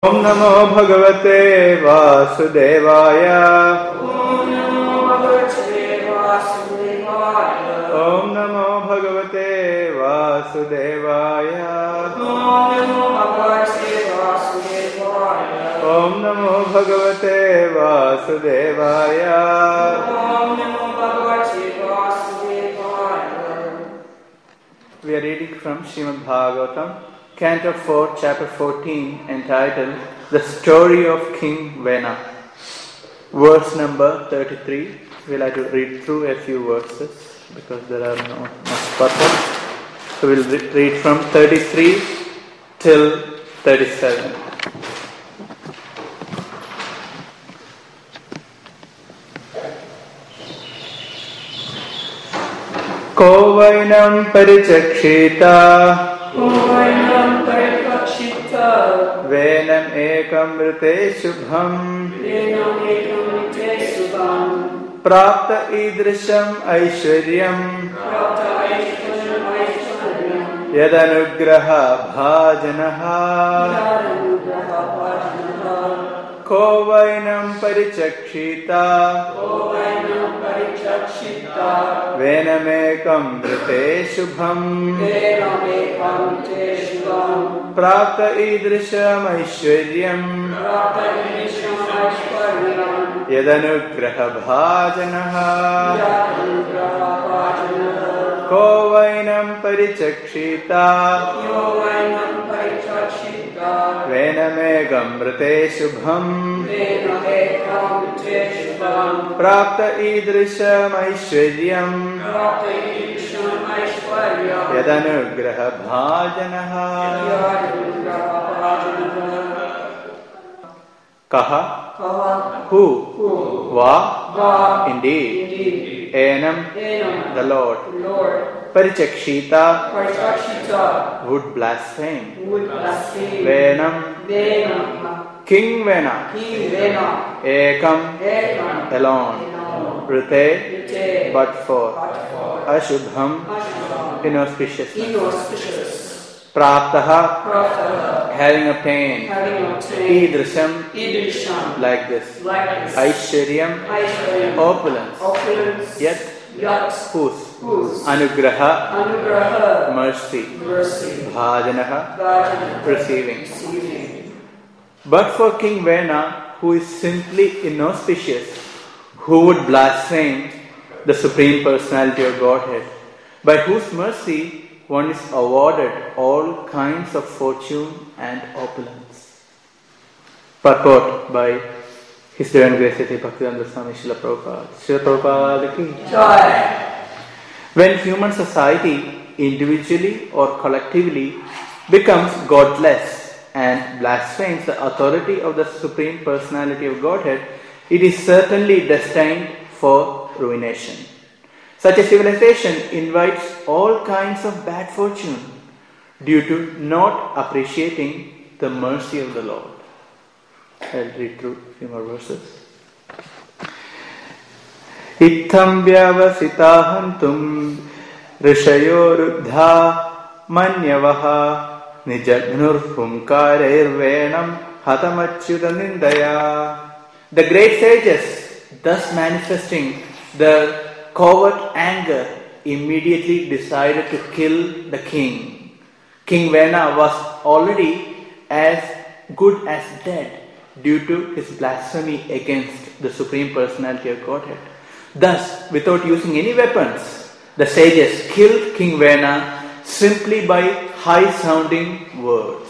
ओम नमो भगवते वासुदेवाय। ओम नमो भगवते वासुदेवाय। ओम नमो भगवते वासुदेवाय। ओम नमो भगवते वासुदेवाय। ओम नमो भगवते वासुदेवाय। ओम नमो भगवते वासुदेवाय। We are reading from Srimad Bhagavatam, Canto 4, Chapter 14, entitled The Story of King Vena. Verse number 33. We'll have to read through a few verses because there are no much purpose. So we'll read from 33 till 37. को वैनं परिचक्षिता वेनम् एकमृते शुभम् प्राप्त ईदृशम् ऐश्वर्यम् यदनुग्रह भाजनः को वैनं परिचक्षिता वेनमेकं मृते शुभम् प्राप्त ईदृशमैश्वर्यम् यदनुग्रह भाजनः को वैनं परिचक्षिता वेनमेकं मृते शुभम् प्राप्त ईदृशमैश्वर्यम् यदनुग्रह भाजनः कहा who va indeed enam the Lord Parichakshita would blaspheme Venam King Vena Ekam alone Rute but for Ashubham inauspiciousness Praptaha having obtained Idrisham like this Aishwaryam opulence Yet whose Anugraha mercy Bhajanaha receiving. But for King Vena, who is simply inauspicious, who would blaspheme the Supreme Personality of Godhead, by whose mercy one is awarded all kinds of fortune and opulence. Purport by His Divine Grace Bhaktivedanta Swami Srila Prabhupada. Srila Prabhupada ki Jai. When human society, individually or collectively, becomes godless and blasphemes the authority of the Supreme Personality of Godhead, it is certainly destined for ruination. Such a civilization invites all kinds of bad fortune due to not appreciating the mercy of the Lord. I'll read through a few more verses. Itham vyavasitahantum rishayoruddha manyavaha nijagnur humkareirvenam hatamachyutanindaya. The great sages, thus manifesting their covert anger, immediately decided to kill the king. King Vena was already as good as dead due to his blasphemy against the Supreme Personality of Godhead. Thus, without using any weapons, the sages killed King Vena simply by high-sounding words.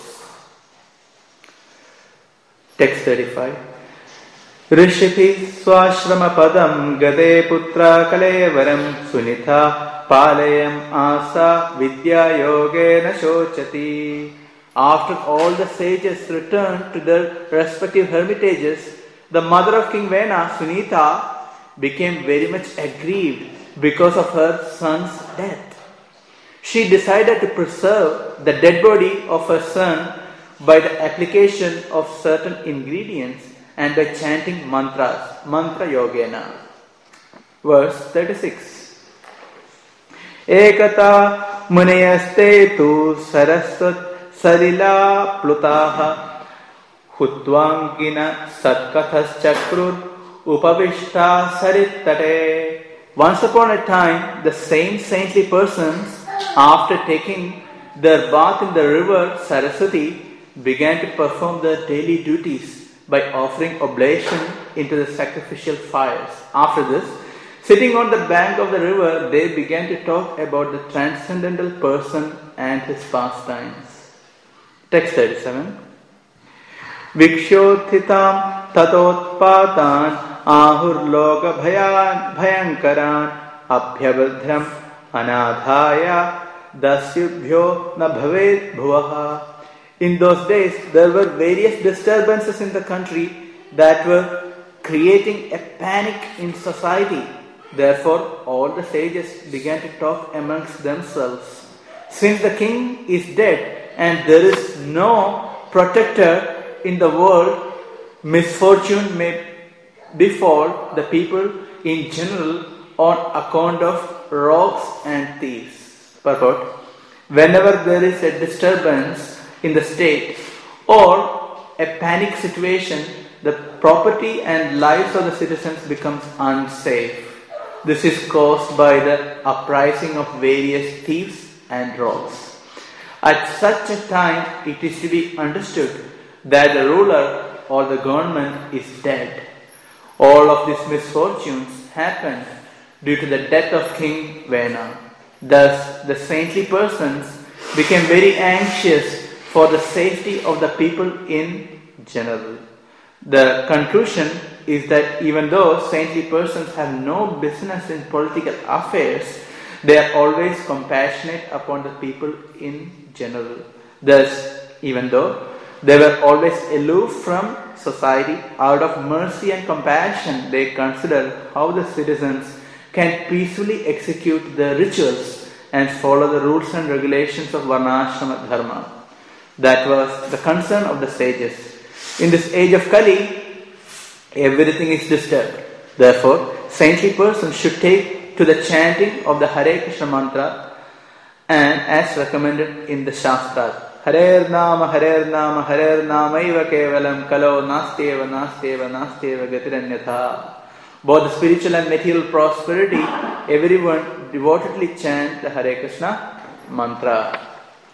Text 35. Rishiphi swashrama padam gade putra kalevaram sunitha palayam asa vidya yogena shochati. After all the sages returned to their respective hermitages, the mother of King Vena, Sunitha, became very much aggrieved because of her son's death. She decided to preserve the dead body of her son by the application of certain ingredients and by chanting mantras, mantra yogena. Verse 36. Ekata munayaste tu saraswat salila plutaha Hutvangina Satkathas Chakrur Upavishta Saritate. Once upon a time, the same saintly persons, after taking their bath in the river Saraswati, began to perform their daily duties by offering oblation into the sacrificial fires. After this, sitting on the bank of the river, they began to talk about the transcendental person and his pastimes. Text 37. Vikshothitam tatotpatan ahurloka bhayankaran abhyabhadram anadhaya dasyubhyo na bhavet bhuvaha. In those days, there were various disturbances in the country that were creating a panic in society. Therefore, all the sages began to talk amongst themselves. Since the king is dead and there is no protector in the world, misfortune may befall the people in general on account of rogues and thieves. Purport: whenever there is a disturbance in the state or a panic situation, the property and lives of the citizens becomes unsafe. This is caused by the uprising of various thieves and rogues. At such a time, it is to be understood that the ruler or the government is dead. All of these misfortunes happened due to the death of King Vena. Thus, the saintly persons became very anxious for the safety of the people in general. The conclusion is that even though saintly persons have no business in political affairs, they are always compassionate upon the people in general. Thus, even though they were always aloof from society, out of mercy and compassion, they consider how the citizens can peacefully execute the rituals and follow the rules and regulations of Varnashrama Dharma. That was the concern of the sages. In this age of Kali, everything is disturbed. Therefore, saintly persons should take to the chanting of the Hare Krishna mantra and as recommended in the Shastras. Harer Nama Iva Kevalam Kalo Nastyeva Gatiranyatha. Both the spiritual and material prosperity, everyone devotedly chant the Hare Krishna mantra.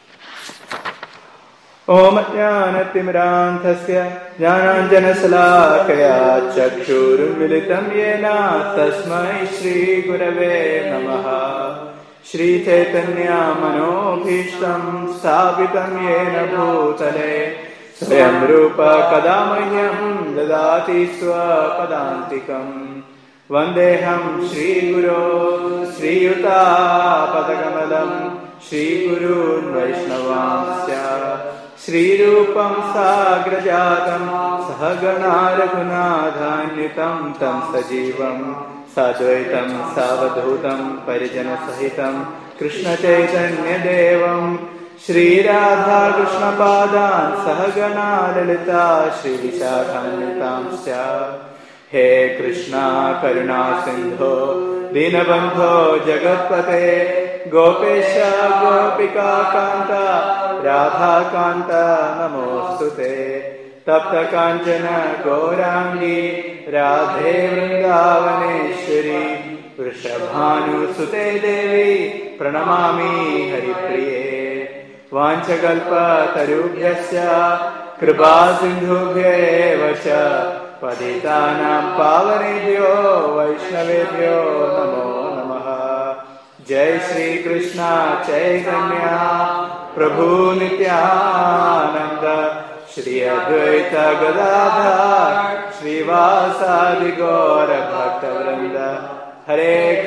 Om Jnanatimranthasya Jnananjanasalakaya Chakshurum Yena Tasmai Shri Gurave Namaha. Shri Chaitanya Manobhishtam Sthapitam Yena Bhutale Swayam Rupa Kadamahyam Dadati Swapadantikam Vandeham Shri Guru Shri Yuta Padakamalam Shri Gurun Vaishnavamsya Shri Rupam Sagrajatam Sahagana Raghunadhanyutam Tam Sajivam Sadvaitam Savadhutam Parijana Sahitam Krishna Chaitanya Devam Shri Radha Krishna Padan Sahagana Lalita Shri Vishakhanyatamsya. He Krishna Karuna Sindho Dinabandho Jagatpate Gopesha Gopika Kanta Radha Kanta Namostute Tapta Kanchana Gaurangi Radhe Vrindavaneshwari Vrishabhanu Sute Devi Pranamami Haripriye Vanchakalpa Tarubhyasya Kripa Sindhubhye Vacha Paditanam Pavanebhyo Vaishnavebhyo Namo Namaha. Jai Shri Krishna Chaitanya Prabhu Nityananda Shri Advaita Gadadhar Shri Vasadi Gaura Bhaktavrinda. Hare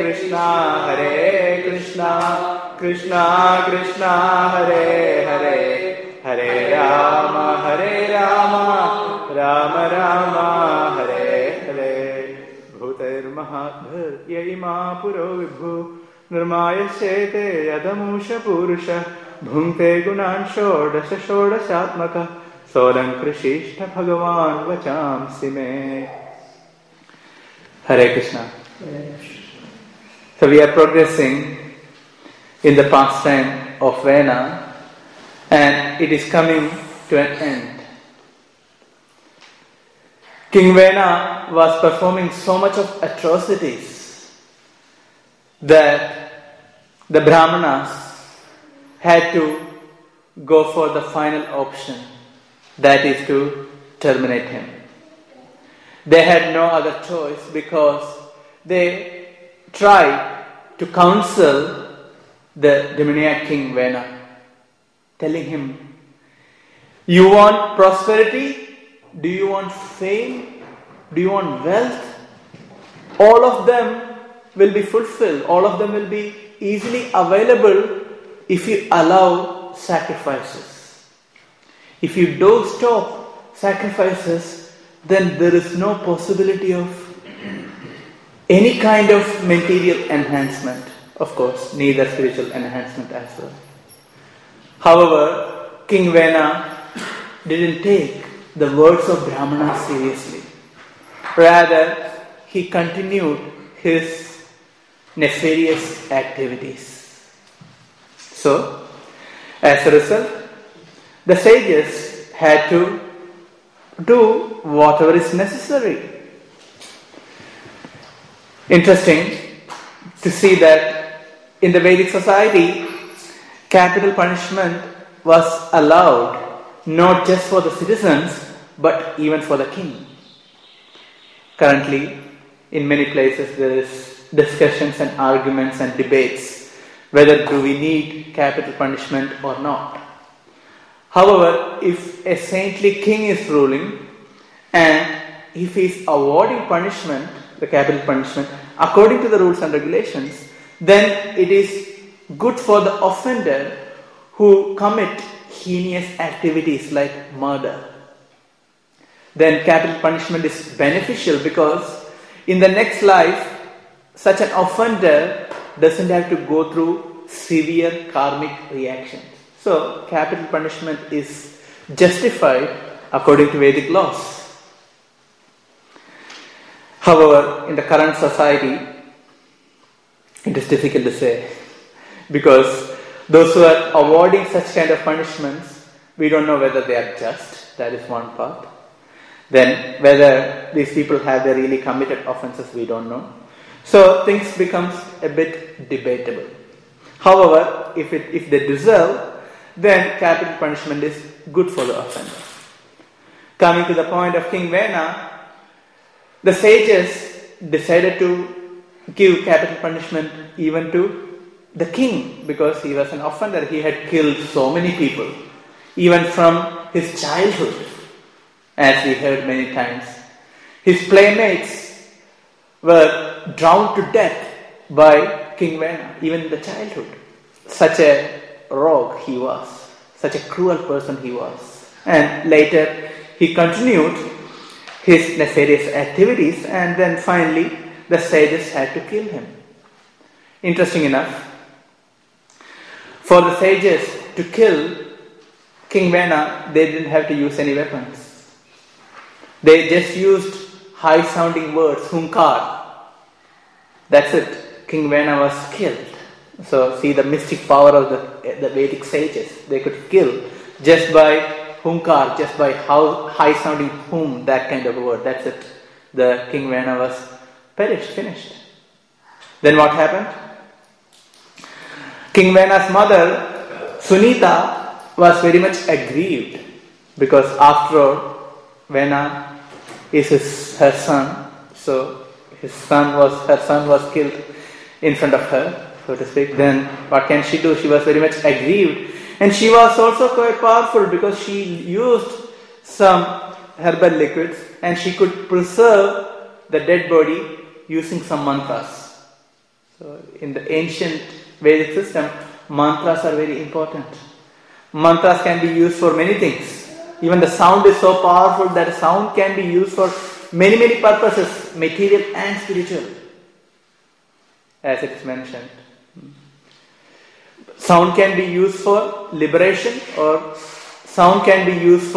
Krishna Krishna Krishna Hare Hare Hare Rama Rama Rama Hare Hare. Bhuter Mahadhar Yaima Puro Vibhu Nirmaya Sete Yadamusha Purusha Bhunte Gunan Shodasha Shodashatmaka Solan Krishishta Bhagavan Vacham Sime. Hare Krishna. So we are progressing in the pastime of Vena and it is coming to an end. King Vena was performing so much of atrocities that the Brahmanas had to go for the final option, that is to terminate him. They had no other choice because they tried to counsel the demoniac King Vena, telling him, you want prosperity? Do you want fame? Do you want wealth? All of them will be fulfilled. All of them will be easily available if you allow sacrifices. If you don't stop sacrifices, then there is no possibility of any kind of material enhancement. Of course, neither spiritual enhancement as well. However, King Vena didn't take the words of Brahmana seriously. Rather, he continued his nefarious activities. So, as a result, the sages had to do whatever is necessary. Interesting to see that in the Vedic society, capital punishment was allowed not just for the citizens but even for the king. Currently, in many places there is discussions and arguments and debates whether do we need capital punishment or not. However, if a saintly king is ruling and if he is awarding punishment, the capital punishment, according to the rules and regulations, then it is good for the offender who commit heinous activities like murder. Then capital punishment is beneficial because in the next life, such an offender doesn't have to go through severe karmic reactions. So, capital punishment is justified according to Vedic laws. However, in the current society, it is difficult to say because those who are awarding such kind of punishments, we don't know whether they are just. That is one part. Then, whether these people have they really committed offences, we don't know. So, things becomes a bit debatable. However, if they deserve, then capital punishment is good for the offender. Coming to the point of King Vena, the sages decided to give capital punishment even to the king because he was an offender. He had killed so many people, even from his childhood, as we heard many times. His playmates were drowned to death by King Vena, even in the childhood. Such a rogue he was, such a cruel person he was. And later he continued his nefarious activities and then finally the sages had to kill him. Interesting enough, for the sages to kill King Vena, they didn't have to use any weapons. They just used high sounding words, hunkar. That's it. King Vena was killed. So see the mystic power of the Vedic sages. They could kill just by hunkar, just by how high sounding hum, that kind of a word. That's it. The King Vena was finished. Then what happened? King Vena's mother, Sunita, was very much aggrieved because after all, Vena is her son. So her son was killed in front of her, so to speak. Then what can she do? She was very much aggrieved. And she was also quite powerful because she used some herbal liquids and she could preserve the dead body using some mantras. So in the ancient Vedic system, mantras are very important. Mantras can be used for many things. Even the sound is so powerful that sound can be used for many, many purposes, material and spiritual, as it is mentioned. Sound can be used for liberation or sound can be used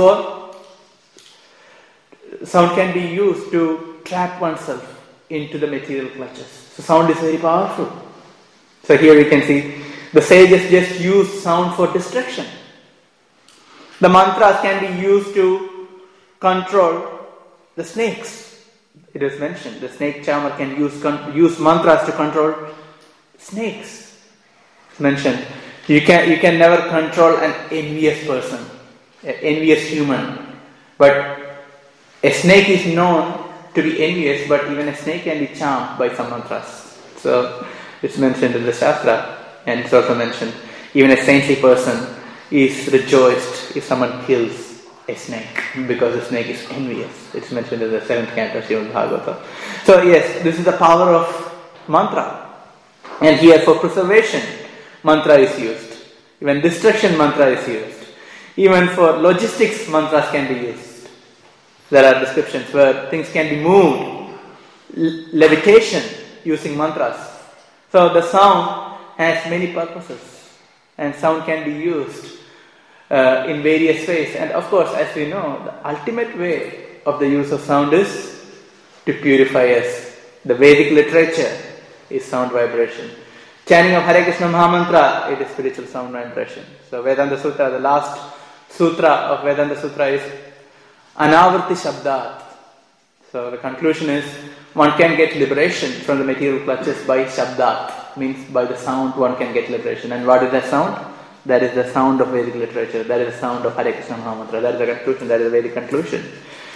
to trap oneself into the material clutches. So sound is very powerful. So here we can see the sages just use sound for distraction. The mantras can be used to control the snakes. It is mentioned, the snake charmer can use mantras to control snakes. It's mentioned. You can never control an envious person, an envious human. But a snake is known to be envious, but even a snake can be charmed by some mantras. So it's mentioned in the Shastra, and it's also mentioned even a saintly person is rejoiced if someone kills a snake, because the snake is envious. It's mentioned in the 7th canto of Srimad Bhagavatam. So yes, this is the power of mantra. And here for preservation, mantra is used. Even destruction, mantra is used. Even for logistics, mantras can be used. There are descriptions where things can be moved. Levitation using mantras. So the sound has many purposes. And sound can be used in various ways. And of course, as we know, the ultimate way of the use of sound is to purify us. The Vedic literature is sound vibration. Chanting of Hare Krishna Mahamantra, it is spiritual sound vibration. So Vedanta Sutra, the last sutra of Vedanta Sutra is Anavarti Shabdat. So the conclusion is one can get liberation from the material clutches by Shabdat, means by the sound one can get liberation. And what is that sound? That is the sound of Vedic literature. That is the sound of Hare Krishna Mahamantra. That is the conclusion. That is the Vedic conclusion.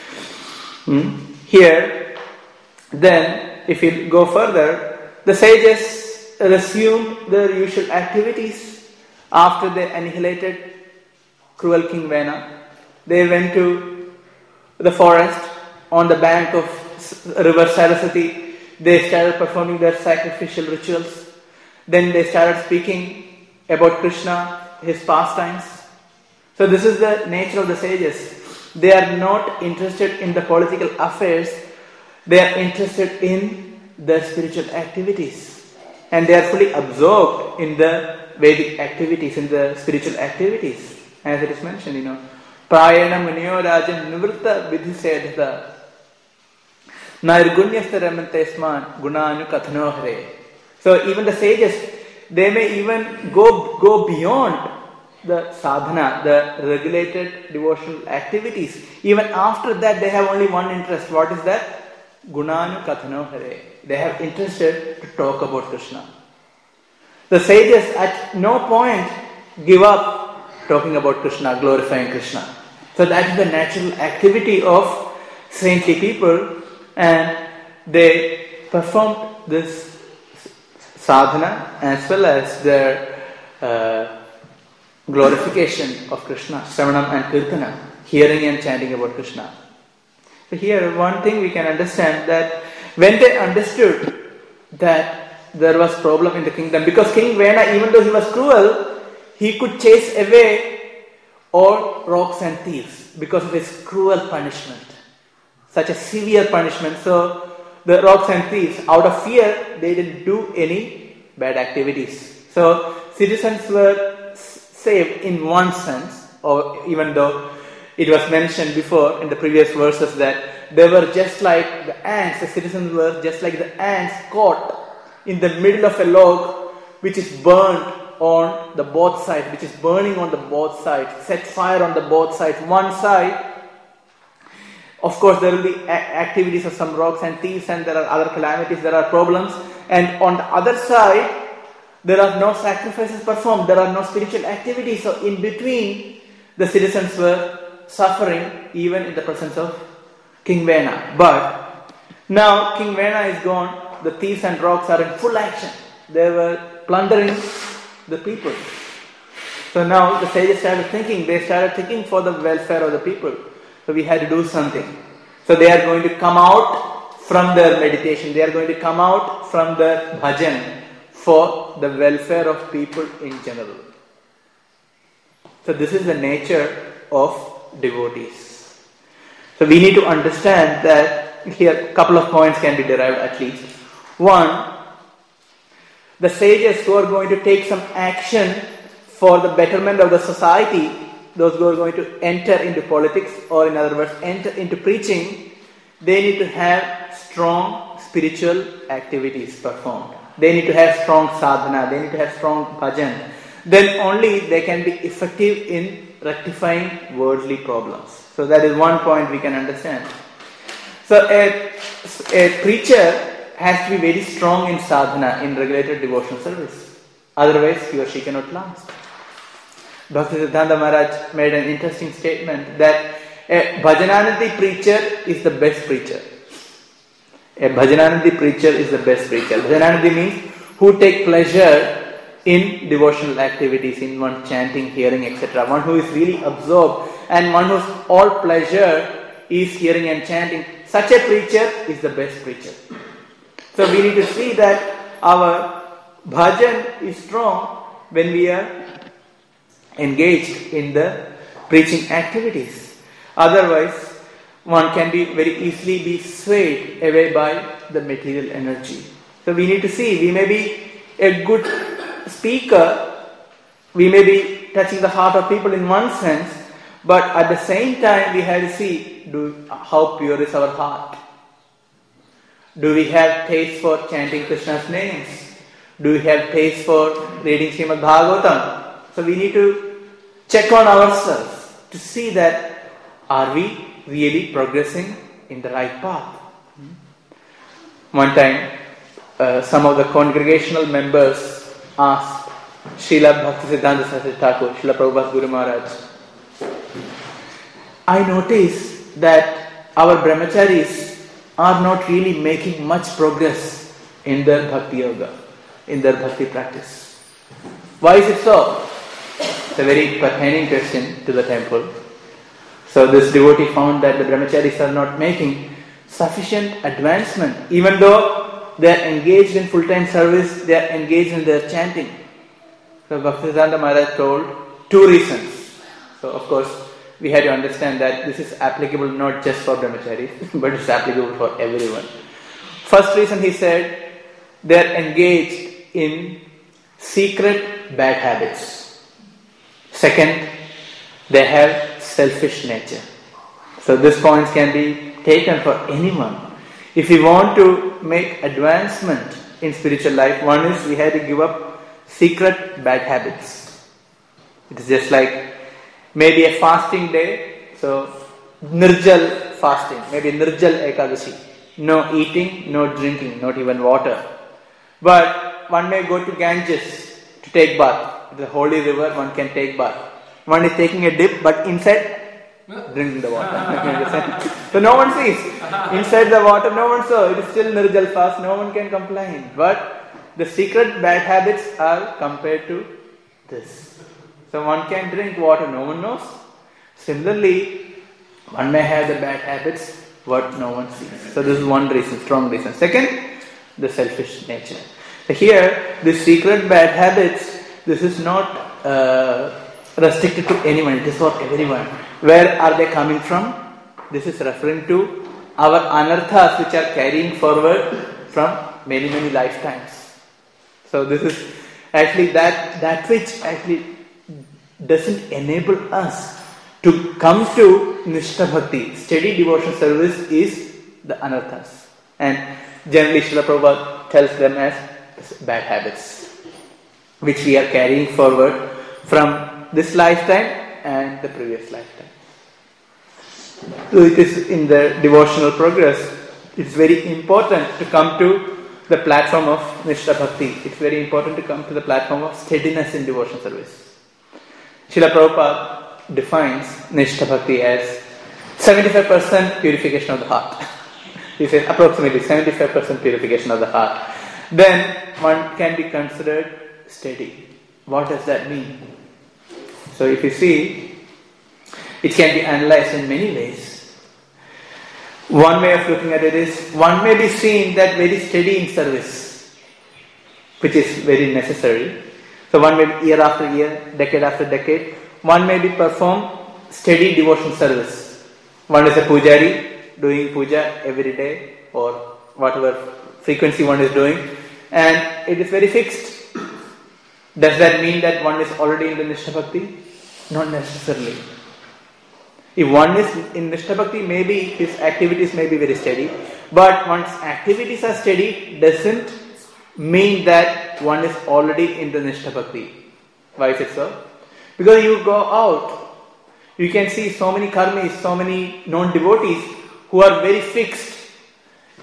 Here, then, if you go further, the sages resumed their usual activities after they annihilated cruel King Vena. They went to the forest on the bank of river Saraswati. They started performing their sacrificial rituals. Then they started speaking about Krishna, his pastimes. So this is the nature of the sages. They are not interested in the political affairs. They are interested in their spiritual activities. And they are fully absorbed in the Vedic activities, in the spiritual activities. As it is mentioned, Prayana Muniyo Rajan Nivritta Vidhisedhata Nairgunyastha Ramantesman Gunanu Kathanohare. So even the sages, they may even go beyond the sadhana, the regulated devotional activities. Even after that, they have only one interest. What is that? Gunanu Kathano Hare. They have interested to talk about Krishna. The sages at no point give up talking about Krishna, glorifying Krishna. So that is the natural activity of saintly people, and they performed this sadhana as well as their glorification of Krishna, Shravanam and Kirtana, hearing and chanting about Krishna. So here one thing we can understand, that when they understood that there was problem in the kingdom, because King Vena, even though he was cruel, he could chase away all rogues and thieves because of his cruel punishment, such a severe punishment. So the rogues and thieves, out of fear, they didn't do any bad activities. So citizens were saved in one sense, or even though it was mentioned before in the previous verses that they were just like the ants, the citizens were just like the ants caught in the middle of a log which is burnt on the both sides, which is burning on the both sides, set fire on the both sides. One side, of course, there will be activities of some rogues and thieves, and there are other calamities, there are problems. And on the other side, there are no sacrifices performed, there are no spiritual activities. So in between, the citizens were suffering even in the presence of King Vena. But now King Vena is gone, the thieves and rogues are in full action. They were plundering the people. So now the sages started thinking for the welfare of the people. So we had to do something. So they are going to come out from their meditation. They are going to come out from their bhajan for the welfare of people in general. So this is the nature of devotees. So we need to understand that here a couple of points can be derived at least. One, the sages who are going to take some action for the betterment of the society, those who are going to enter into politics, or in other words, enter into preaching, they need to have strong spiritual activities performed. They need to have strong sadhana, they need to have strong bhajan. Then only they can be effective in rectifying worldly problems. So that is one point we can understand. So a preacher has to be very strong in sadhana, in regulated devotional service. Otherwise, he or she cannot last. Bhaktisiddhanta Maharaj made an interesting statement that a Bhajananandi preacher is the best preacher. A Bhajananandi preacher is the best preacher. Bhajananandi means who take pleasure in devotional activities, in one chanting, hearing, etc. One who is really absorbed and one whose all pleasure is hearing and chanting. Such a preacher is the best preacher. So we need to see that our bhajan is strong when we are engaged in the preaching activities. Otherwise, one can be very easily be swayed away by the material energy. So we need to see, we may be a good speaker, we may be touching the heart of people in one sense, but at the same time we have to see how pure is our heart. Do we have taste for chanting Krishna's names? Do we have taste for reading Srimad Bhagavatam? So we need to check on ourselves to see that are we really progressing in the right path. One time, some of the congregational members asked Srila Bhaktisiddhanta Saraswati Thakur, Srila Prabhupada's Guru Maharaj, I notice that our brahmacharis are not really making much progress in their bhakti yoga, in their bhakti practice. Why is it so? It's a very pertaining question to the temple. So this devotee found that the brahmacharis are not making sufficient advancement. Even though they are engaged in full-time service, they are engaged in their chanting. So Bhaktisiddhanta Maharaj told 2 reasons. So of course, we had to understand that this is applicable not just for brahmacharis, but it's applicable for everyone. First reason, he said, they are engaged in secret bad habits. Second, they have selfish nature. So these points can be taken for anyone. If we want to make advancement in spiritual life, one is we have to give up secret bad habits. It is just like maybe a fasting day, so Nirjal fasting, maybe Nirjal Ekadashi. No eating, no drinking, not even water. But one may go to Ganges to take bath. The holy river, one can take bath. One is taking a dip, but inside drinking the water. So no one sees. Inside the water, no one saw. It is still Nirjal fast, no one can complain. But the secret bad habits are compared to this. So one can drink water, no one knows. Similarly, one may have the bad habits, what no one sees. So this is one reason, strong reason. Second, the selfish nature. So here, the secret bad habits, this is not restricted to anyone, it is for everyone. Where are they coming from? This is referring to our anarthas which are carrying forward from many, many lifetimes. So this is actually that which actually doesn't enable us to come to Nishtha Bhakti. Steady devotional service is the anarthas. And generally Srila Prabhupada tells them as bad habits, which we are carrying forward from this lifetime and the previous lifetime. So it is in the devotional progress, it's very important to come to the platform of Nishtha Bhakti. It's very important to come to the platform of steadiness in devotional service. Srila Prabhupada defines Nishtha Bhakti as 75% purification of the heart. He says approximately 75% purification of the heart. Then one can be considered steady. What does that mean? So if you see, it can be analyzed in many ways. One way of looking at it is, one may be seen that very steady in service, which is very necessary. So one may be year after year, decade after decade, one may be perform steady devotional service. One is a pujari, doing puja every day or whatever frequency one is doing, and it is very fixed. Does that mean that one is already in the Nishtha Bhakti? Not necessarily. If one is in Nishtha Bhakti, maybe his activities may be very steady, but one's activities are steady doesn't mean that one is already in the Nishtha Bhakti. Why is it so? Because you go out, you can see so many karmis, so many non-devotees who are very fixed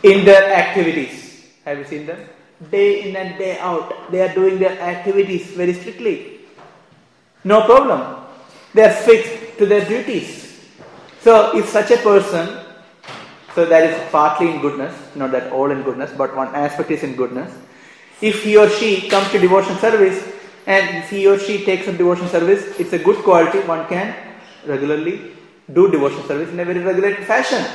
in their activities. Have you seen them? Day in and day out, they are doing their activities very strictly. No problem. They are fixed to their duties. So if such a person, so that is partly in goodness, not that all in goodness, but one aspect is in goodness. If he or she comes to devotion service and if he or she takes up devotion service, it's a good quality. One can regularly do devotion service in a very regulated fashion.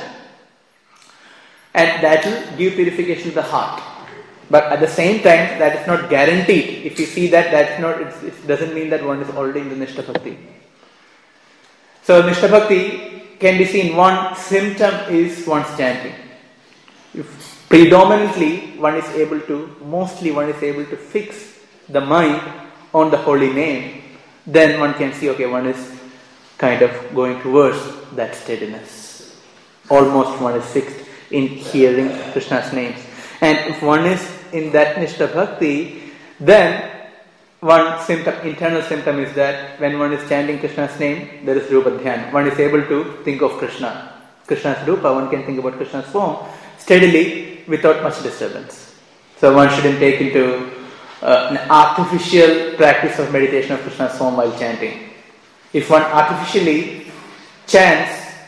And that will give purification to the heart. But at the same time, that is not guaranteed. If you see that, it doesn't mean that one is already in the Nishta Bhakti. So Nishta Bhakti can be seen, one symptom is one's chanting. If predominantly mostly one is able to fix the mind on the holy name, then one can see, okay, one is kind of going towards that steadiness. Almost one is fixed in hearing Krishna's names. And if one is in that Nishta Bhakti, then one symptom, internal symptom is that when one is chanting Krishna's name, there is Rupa Dhyan. One is able to think of Krishna. Krishna's Rupa, one can think about Krishna's form steadily without much disturbance. So one shouldn't take into an artificial practice of meditation of Krishna's form while chanting. If one artificially try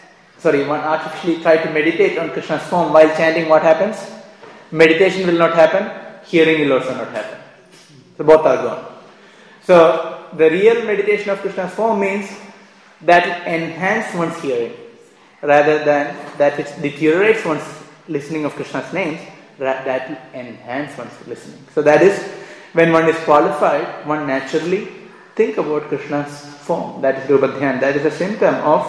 to meditate on Krishna's form while chanting, what happens? Meditation will not happen, hearing will also not happen. So both are gone. So the real meditation of Krishna's form means that it enhances one's hearing rather than that it deteriorates one's listening of Krishna's names, that will enhance one's listening. So that is, when one is qualified, one naturally think about Krishna's form. That is Rupa Dhyan. That is a symptom of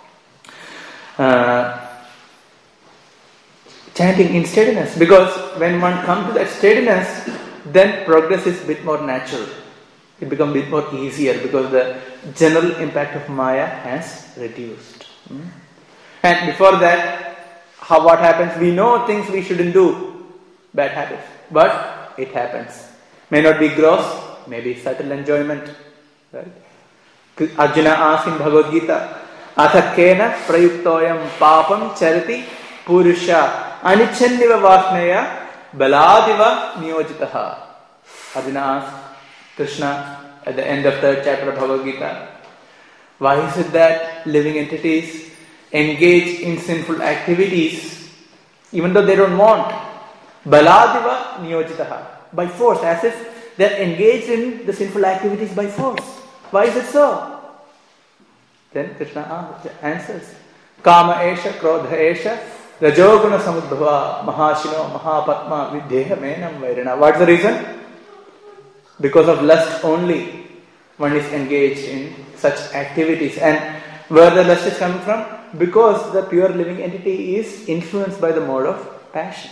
chanting in steadiness. Because when one comes to that steadiness, then progress is a bit more natural. It becomes a bit more easier because the general impact of Maya has reduced. And before that, what happens? We know things we shouldn't do, bad habits, but it happens. May not be gross, maybe subtle enjoyment. Right? Arjuna asked in Bhagavad Gita, Athakena prayuktoyam papam chariti purusha anichanniva vasnaya baladiva niyojitaha. Arjuna asked Krishna at the end of 3rd chapter of Bhagavad Gita, why is it that living entities engage in sinful activities even though they don't want? Baladiva niyojitaha. By force, as if they're engaged in the sinful activities by force. Why is it so? Then Krishna answers, Kama esha, Krodha esha, Rajoguna samudbhava, Mahashino, Mahapatma, Vidheha menam vairana. What's the reason? Because of lust only one is engaged in such activities. And where the lust is coming from? Because the pure living entity is influenced by the mode of passion.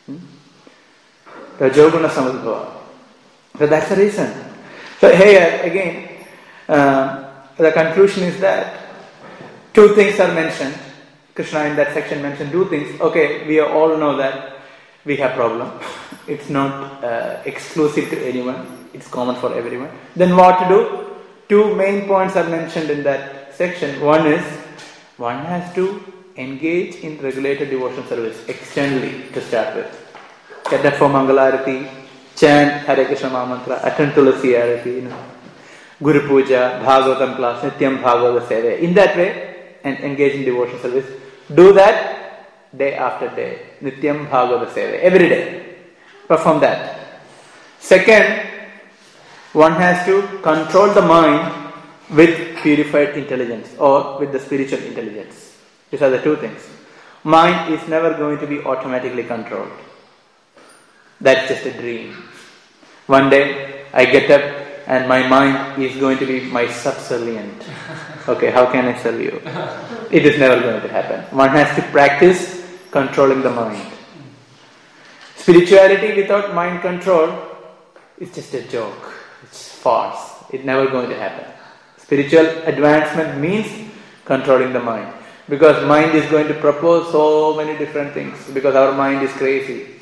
Rajoguna samudbhava. So that's the reason. So here again, the conclusion is that two things are mentioned. Krishna in that section mentioned two things. Okay, we all know that we have problem. It's not exclusive to anyone. It's common for everyone. Then what to do? Two main points are mentioned in that section. One is, one has to engage in regulated devotion service externally to start with. Get up for Mangalarati, chant Hare Krishna Mahamantra, attend Tulasi Arati, Guru Puja, Bhagavatam class, Nityam Bhagavata Seva. In that way, and engage in devotion service. Do that day after day. Nityam Bhagavata Seva. Every day. Perform that. Second, one has to control the mind with purified intelligence or with the spiritual intelligence. These are the two things. Mind is never going to be automatically controlled. That's just a dream. One day I get up and my mind is going to be my subservient. Okay, how can I serve you? It is never going to happen. One has to practice controlling the mind. Spirituality without mind control is just a joke. It's farce. It's never going to happen. Spiritual advancement means controlling the mind. Because mind is going to propose so many different things. Because our mind is crazy.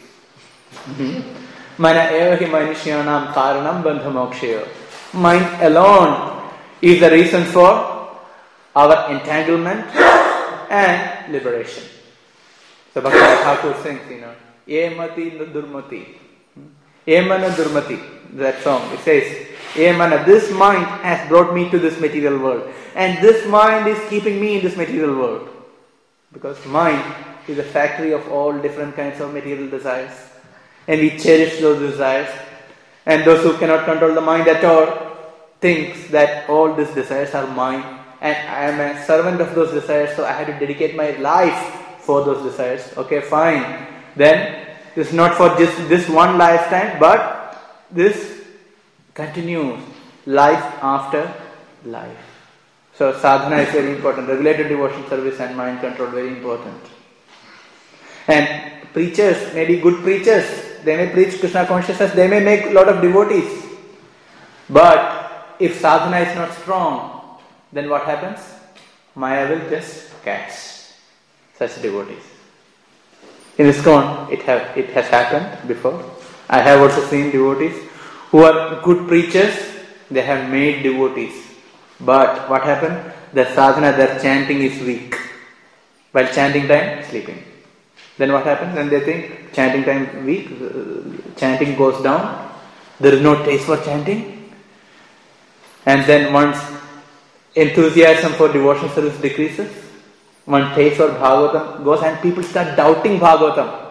Mana eva hi manishyanam karanam bandha mokshayo. Mind alone is the reason for our entanglement and liberation. So Bhakti Thakur sings, Emati Durmati. Emana Durmati, that song. It says, Emana, this mind has brought me to this material world. And this mind is keeping me in this material world. Because mind is a factory of all different kinds of material desires. And we cherish those desires. And those who cannot control the mind at all thinks that all these desires are mine. And I am a servant of those desires, so I have to dedicate my life for those desires. Okay, fine. Then, this is not for just this one lifetime, but this continues life after life. So sadhana is very important. Regulated devotion service and mind control very important. And preachers, maybe good preachers, they may preach Krishna consciousness, they may make a lot of devotees. But if sadhana is not strong, then what happens? Maya will just catch such devotees. In ISKCON, it has happened before. I have also seen devotees who are good preachers, they have made devotees. But what happened? The sadhana, their chanting is weak. While chanting time, sleeping. Then what happens? Then they think chanting time weak, chanting goes down, there is no taste for chanting. And then once enthusiasm for devotional service decreases, one taste for Bhagavatam goes and people start doubting Bhagavatam.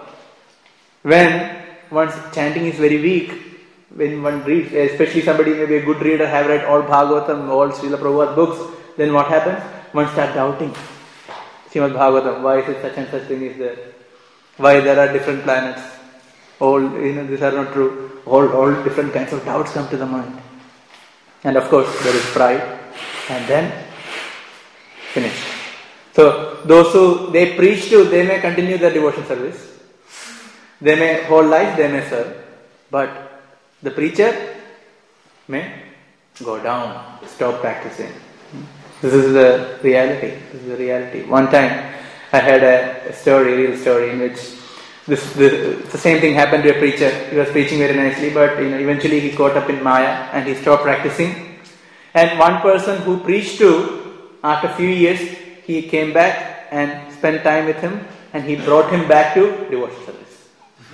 When one's chanting is very weak, when one reads, especially somebody may be a good reader, have read all Bhagavatam, all Srila Prabhupada books, then what happens? One starts doubting Srimad Bhagavatam, why is it such and such thing is there? Why there are different planets? All, these are not true. All different kinds of doubts come to the mind. And of course, there is pride. And then, finished. So, those who they preach to, they may continue their devotion service. They may, whole life they may serve. But the preacher may go down, stop practicing. This is the reality. One time, I had a real story in which the same thing happened to a preacher. He was preaching very nicely, but eventually he caught up in Maya and he stopped practicing. And one person who preached to, after a few years, he came back and spent time with him, and he brought him back to devotion service.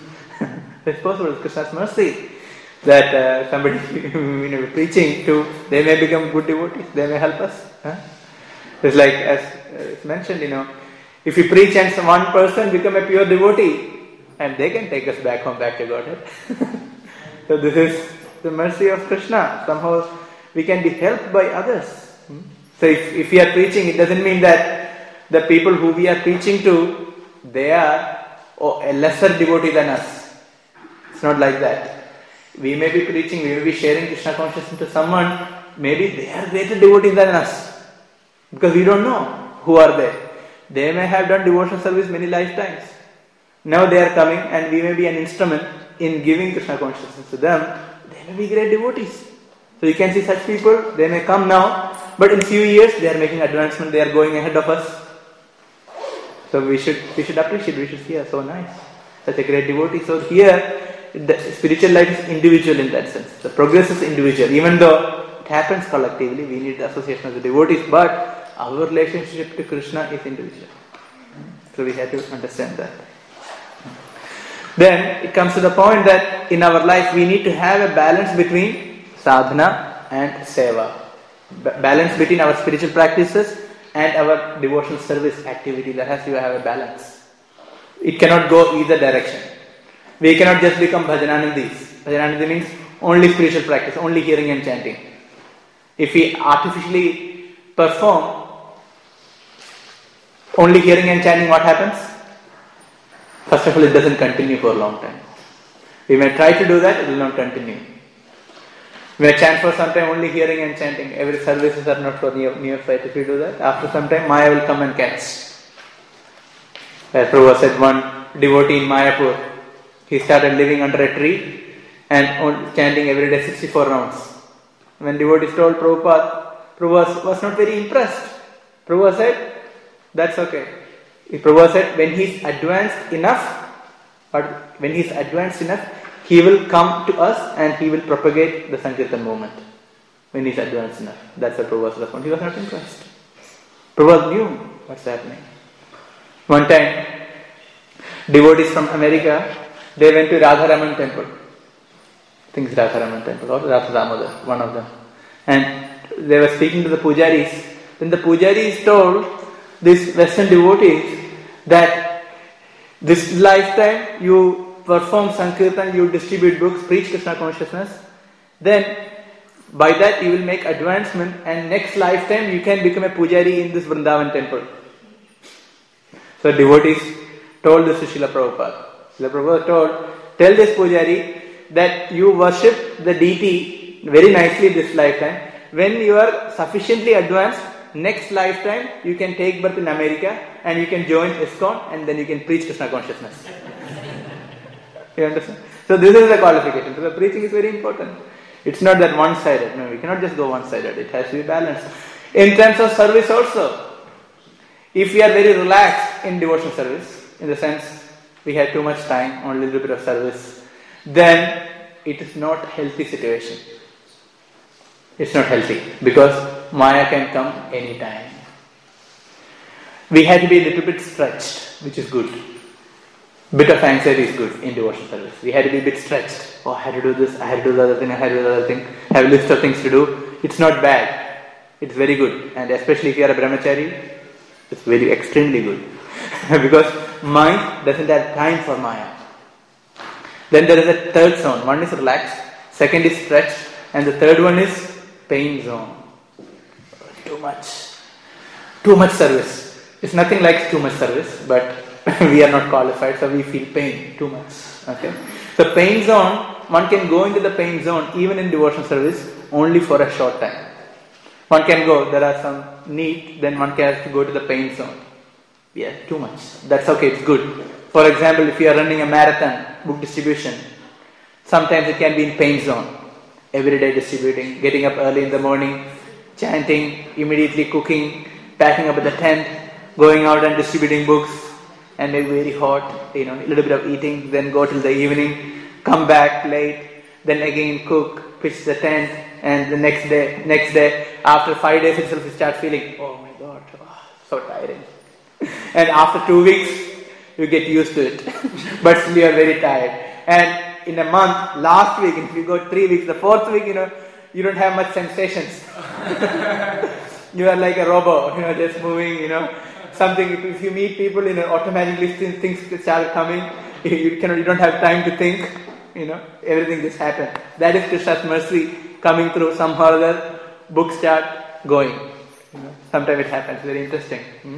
It's possible, it's Krishna's mercy that somebody preaching to, they may become good devotees, they may help us. It's like, as it's mentioned, if you preach and one person become a pure devotee, and they can take us back home, back to Godhead. So this is the mercy of Krishna. Somehow we can be helped by others. So if we are preaching, it doesn't mean that the people who we are preaching to, they are a lesser devotee than us. It's not like that. We may be preaching, we may be sharing Krishna consciousness to someone, maybe they are greater devotees than us. Because we don't know who are they. They may have done devotional service many lifetimes. Now they are coming and we may be an instrument in giving Krishna consciousness to them. They may be great devotees. So you can see such people, they may come now, but in few years they are making advancement, they are going ahead of us. So we should appreciate, we should see, so nice. Such a great devotee. So here, the spiritual life is individual in that sense. The progress is individual. Even though it happens collectively, we need the association of the devotees, but our relationship to Krishna is individual. So we have to understand that. Then it comes to the point that in our life we need to have a balance between sadhana and seva. Balance between our spiritual practices and our devotional service activity. There has to have a balance. It cannot go either direction. We cannot just become bhajananandis. Bhajananandi means only spiritual practice, only hearing and chanting. If we artificially perform only hearing and chanting, what happens? First of all, it doesn't continue for a long time. We may try to do that, it will not continue. We may chant for some time only hearing and chanting. Every services are not for neophyte. If we do that, after some time Maya will come and catch. As Prabhupada said, one devotee in Mayapur, he started living under a tree and chanting every day 64 rounds. When devotees told Prabhupada, Prabhupada was not very impressed. Prabhupada said, that's okay. Prabhupada said, when he is advanced enough, he will come to us and he will propagate the Sankirtan movement. When he is advanced enough. That's what Prabhupada's response. He was not impressed. Prabhupada knew what's happening. One time, devotees from America, they went to Radharaman temple. I think it's Radharaman temple or Radha Damodar, one of them. And they were speaking to the pujaris. Then the pujaris told these Western devotees that this lifetime you perform Sankirtan, you distribute books, preach Krishna consciousness, then by that you will make advancement, and next lifetime you can become a pujari in this Vrindavan temple. So devotees told this to Srila Prabhupada. Srila Prabhupada told, tell this pujari that you worship the deity very nicely this lifetime. When you are sufficiently advanced, next lifetime you can take birth in America and you can join ISKCON and then you can preach Krishna consciousness. You understand? So this is the qualification. So the preaching is very important. It's not that one-sided. No, we cannot just go one-sided. It has to be balanced. In terms of service also, if we are very relaxed in devotional service, in the sense we have too much time, only a little bit of service, then it is not a healthy situation. It's not healthy because Maya can come anytime. We have to be a little bit stretched, which is good. Bit of anxiety is good in devotional service. We had to be a bit stretched. Oh, I had to do this, I had to do the other thing, I had to do the other thing. Have a list of things to do. It's not bad. It's very good. And especially if you are a brahmachari, it's very extremely good. Because mind doesn't have time for Maya. Then there is a third zone. One is relaxed, second is stretched, and the third one is pain zone. Too much service. It's nothing like too much service, but we are not qualified, so we feel pain too much. Okay. So pain zone, one can go into the pain zone even in devotional service only for a short time. One can go, there are some need, then one can have to go to the pain zone. Yeah, too much. That's okay, it's good. For example, if you are running a marathon, book distribution, sometimes it can be in pain zone. Every day distributing, getting up early in the morning, chanting, immediately cooking, packing up at the tent, going out and distributing books, and it's very hot, a little bit of eating, then go till the evening, come back late, then again cook, pitch the tent, and the next day, after 5 days itself you start feeling, oh my God, so tiring. And after 2 weeks, you get used to it, but still you are very tired. And in a month, last week, if you go 3 weeks, the fourth week, you don't have much sensations. You are like a robot, just moving, something. If you meet people, automatically things start coming. You don't have time to think. Everything just happens. That is Krishna's mercy coming through. Somehow or other, books start going. Sometimes it happens. Very interesting.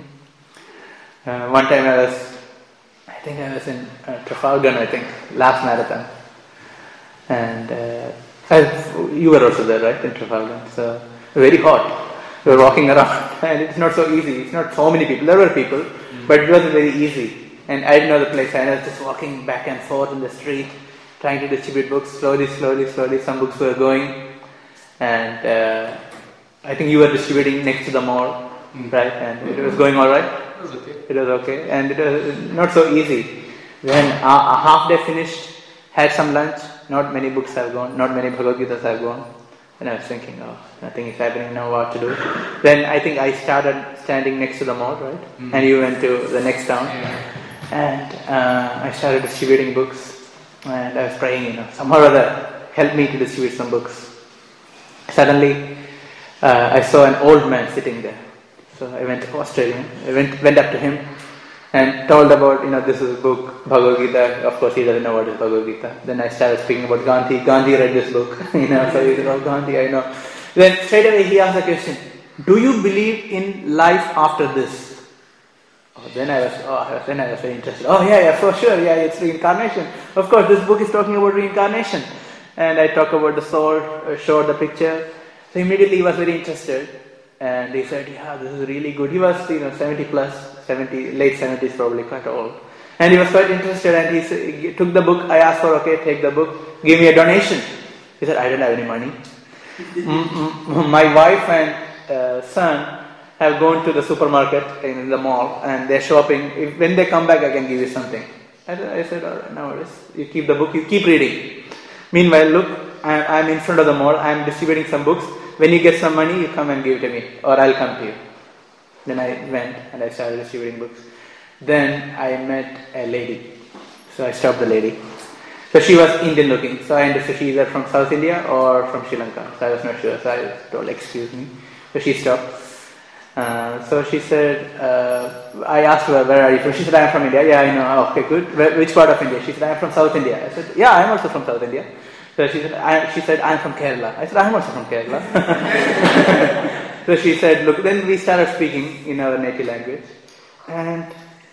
One time I was in Trafalgar, last marathon. And you were also there, right, in Trafalgar? So, very hot. We were walking around and it's not so easy. It's not so many people. There were people, but it wasn't very easy. And I didn't know the place. And I was just walking back and forth in the street, trying to distribute books slowly. Some books were going. And I think you were distributing next to the mall, right? And it was going all right? It was okay. It was okay. And it was not so easy. When a half day finished, had some lunch, not many books have gone, not many Bhagavad Gitas have gone. And I was thinking, nothing is happening now, what to do? Then I think I started standing next to the mall, right? And you went to the next town. Yeah. And I started distributing books. And I was praying, somehow or other, help me to distribute some books. Suddenly, I saw an old man sitting there. So I went to Australia. I went up to him and told about, this is a book, Bhagavad Gita. Of course, he doesn't know what is Bhagavad Gita. Then I started speaking about Gandhi. Gandhi read this book. So he said, oh, Gandhi, I know. Then straight away he asked the question, do you believe in life after this? Then I was very interested. Oh, yeah, for sure. Yeah, it's reincarnation. Of course, this book is talking about reincarnation. And I talk about the soul, showed the picture. So immediately he was very interested. And he said, yeah, this is really good. He was, 70 plus, 70, late 70s probably, quite old. And he was quite interested and he took the book. I asked for, okay, take the book, give me a donation. He said, I don't have any money. My wife and son have gone to the supermarket in the mall and they're shopping. When they come back, I can give you something. I said, all right, no worries. You keep the book, you keep reading. Meanwhile, look, I'm in front of the mall, I'm distributing some books. When you get some money, you come and give it to me, or I'll come to you. Then I went and I started distributing books. Then I met a lady. So I stopped the lady. So she was Indian looking. So I understood she either from South India or from Sri Lanka. So I was not sure. So I told, excuse me. So she stopped. So she said, I asked her, where are you from? She said, I am from India. Yeah, I know. Oh, okay, good. Which part of India? She said, I am from South India. I said, yeah, I am also from South India. So she said, I am from Kerala. I said, I am also from Kerala. So she said, look, then we started speaking in our native language. And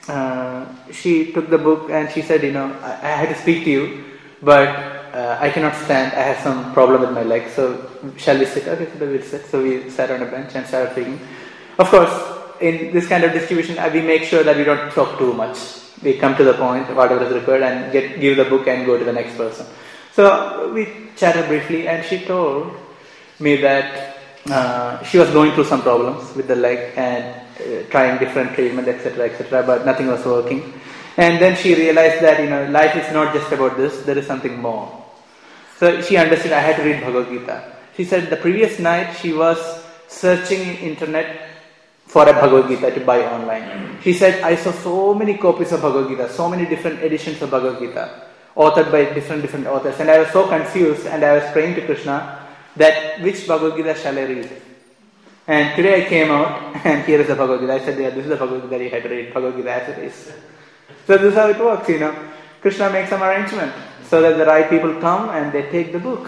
she took the book and she said, I had to speak to you, but I cannot stand. I have some problem with my leg. So shall we sit? Okay, so we'll sit. So we sat on a bench and started speaking. Of course, in this kind of distribution, we make sure that we don't talk too much. We come to the point, whatever is required, and give the book and go to the next person. So we chatted briefly, and she told me that she was going through some problems with the leg and trying different treatment, etc., but nothing was working. And then she realized that life is not just about this. There is something more. So she understood I had to read Bhagavad Gita. She said the previous night she was searching internet for a Bhagavad Gita to buy online. She said, I saw so many copies of Bhagavad Gita, so many different editions of Bhagavad Gita, authored by different authors. And I was so confused, and I was praying to Krishna that which Bhagavad Gita shall I read? And today I came out, and here is the Bhagavad Gita. I said, yeah, this is the Bhagavad Gita you had to read, Bhagavad Gita as it is. So this is how it works, Krishna makes some arrangement so that the right people come and they take the book.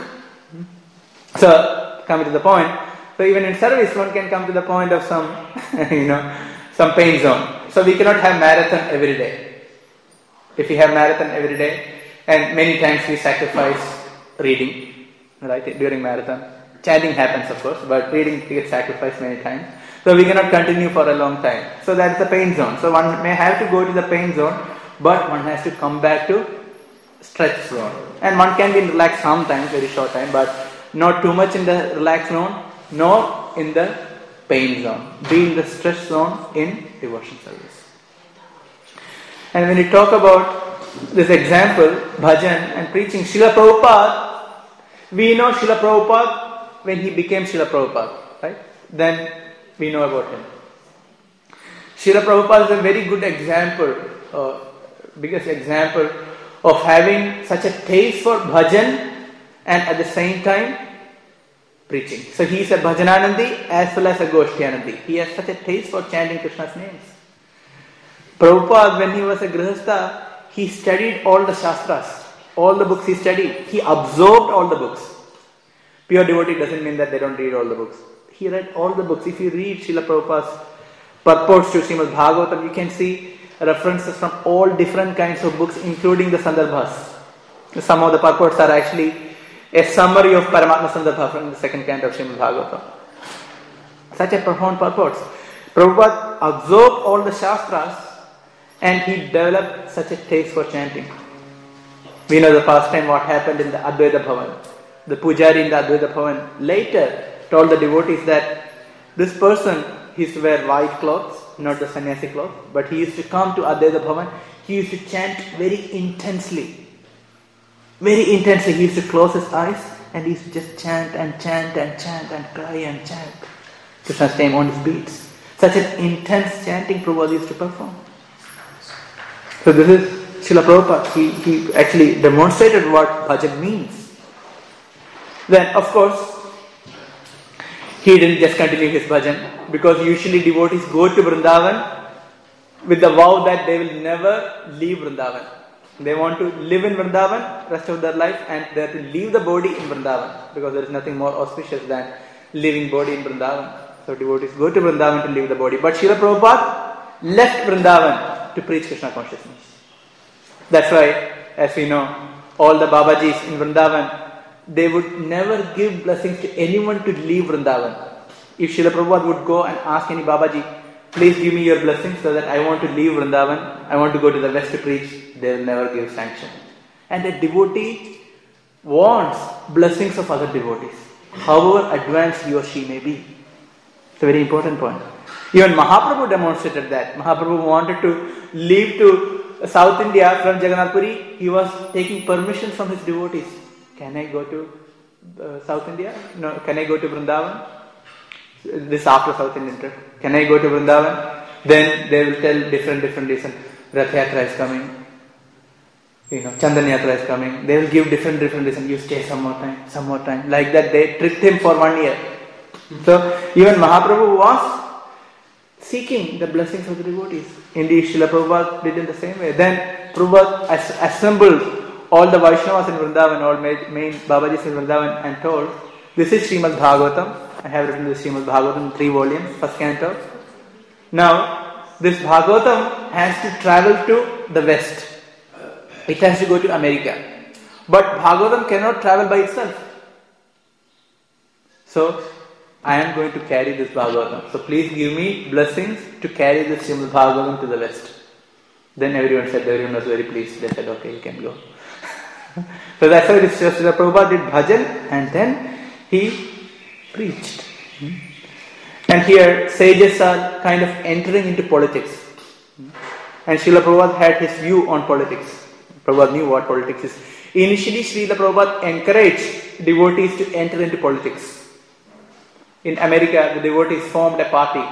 So, coming to the point, so even in service, one can come to the point of some, some pain zone. So we cannot have marathon every day. If we have marathon every day, and many times we sacrifice reading, right, during marathon. Chanting happens, of course, but reading gets sacrificed many times. So we cannot continue for a long time. So that's the pain zone. So one may have to go to the pain zone, but one has to come back to stretch zone. And one can be relaxed sometimes, very short time, but not too much in the relaxed zone, nor in the pain zone. Be in the stress zone in devotion service. And when we talk about this example, bhajan and preaching, Srila Prabhupada, we know Srila Prabhupada when he became Srila Prabhupada, right? Then we know about him. Srila Prabhupada is a very good example, biggest example of having such a taste for bhajan and at the same time preaching. So he is a bhajananandi as well as a goshtianandi. He has such a taste for chanting Krishna's names. Prabhupada, when he was a grihastha, he studied all the shastras, all the books he studied. He absorbed all the books. Pure devotee doesn't mean that they don't read all the books. He read all the books. If you read Srila Prabhupada's purports to Srimad Bhagavatam, you can see references from all different kinds of books, including the Sandarbhas. Some of the purports are actually a summary of Paramatma Sandarbha from the second canto of Srimad Bhagavatam. Such a profound purports. Prabhupada absorbed all the shastras and he developed such a taste for chanting. We know the past time what happened in the Advaita Bhavan. The pujari in the Advaita Bhavan later told the devotees that this person, he used to wear white clothes, not the sannyasi clothes, but he used to come to Advaita Bhavan, he used to chant very intensely. Very intensely, he used to close his eyes and he used to just chant and chant and chant and cry and chant. Krishna's name on his beats. Such an intense chanting Prabhupada used to perform. So this is Srila Prabhupada. He actually demonstrated what bhajan means. Then, of course, he didn't just continue his bhajan, because usually devotees go to Vrindavan with the vow that they will never leave Vrindavan. They want to live in Vrindavan rest of their life, and they have to leave the body in Vrindavan, because there is nothing more auspicious than leaving body in Vrindavan. So devotees go to Vrindavan to leave the body. But Srila Prabhupada left Vrindavan to preach Krishna consciousness. That's why, as we know, all the Babajis in Vrindavan, they would never give blessings to anyone to leave Vrindavan. If Srila Prabhupada would go and ask any Babaji, please give me your blessings so that I want to leave Vrindavan, I want to go to the west to preach, they will never give sanction. And a devotee wants blessings of other devotees, however advanced he or she may be. It's a very important point. Even Mahaprabhu demonstrated that. Mahaprabhu wanted to leave to South India from Jagannath Puri. He was taking permission from his devotees. Can I go to South India? No. Can I go to Vrindavan? This after South Indian trip. Can I go to Vrindavan? Then they will tell different reasons. Rath Yatra is coming. Chandan Yatra is coming. They will give different reasons. You stay some more time. Like that, they tricked him for 1 year. So even Mahaprabhu was seeking the blessings of the devotees. Indeed, Srila Prabhupada did in the same way. Then Prabhupada assembled all the Vaishnavas in Vrindavan, all main Babajis in Vrindavan, and told, this is Srimad Bhagavatam. I have written this Srimad Bhagavatam in 3 volumes, first canto. Now, this Bhagavatam has to travel to the West. It has to go to America. But Bhagavatam cannot travel by itself. So, I am going to carry this Bhagavatam. So please give me blessings to carry this Srimad Bhagavatam to the West. Then everyone was very pleased. They said, okay, you can go. So that's why Srila Prabhupada did bhajan and then he preached. And here sages are kind of entering into politics. And Srila Prabhupada had his view on politics. Prabhupada knew what politics is. Initially, Srila Prabhupada encouraged devotees to enter into politics. In America, the devotees formed a party,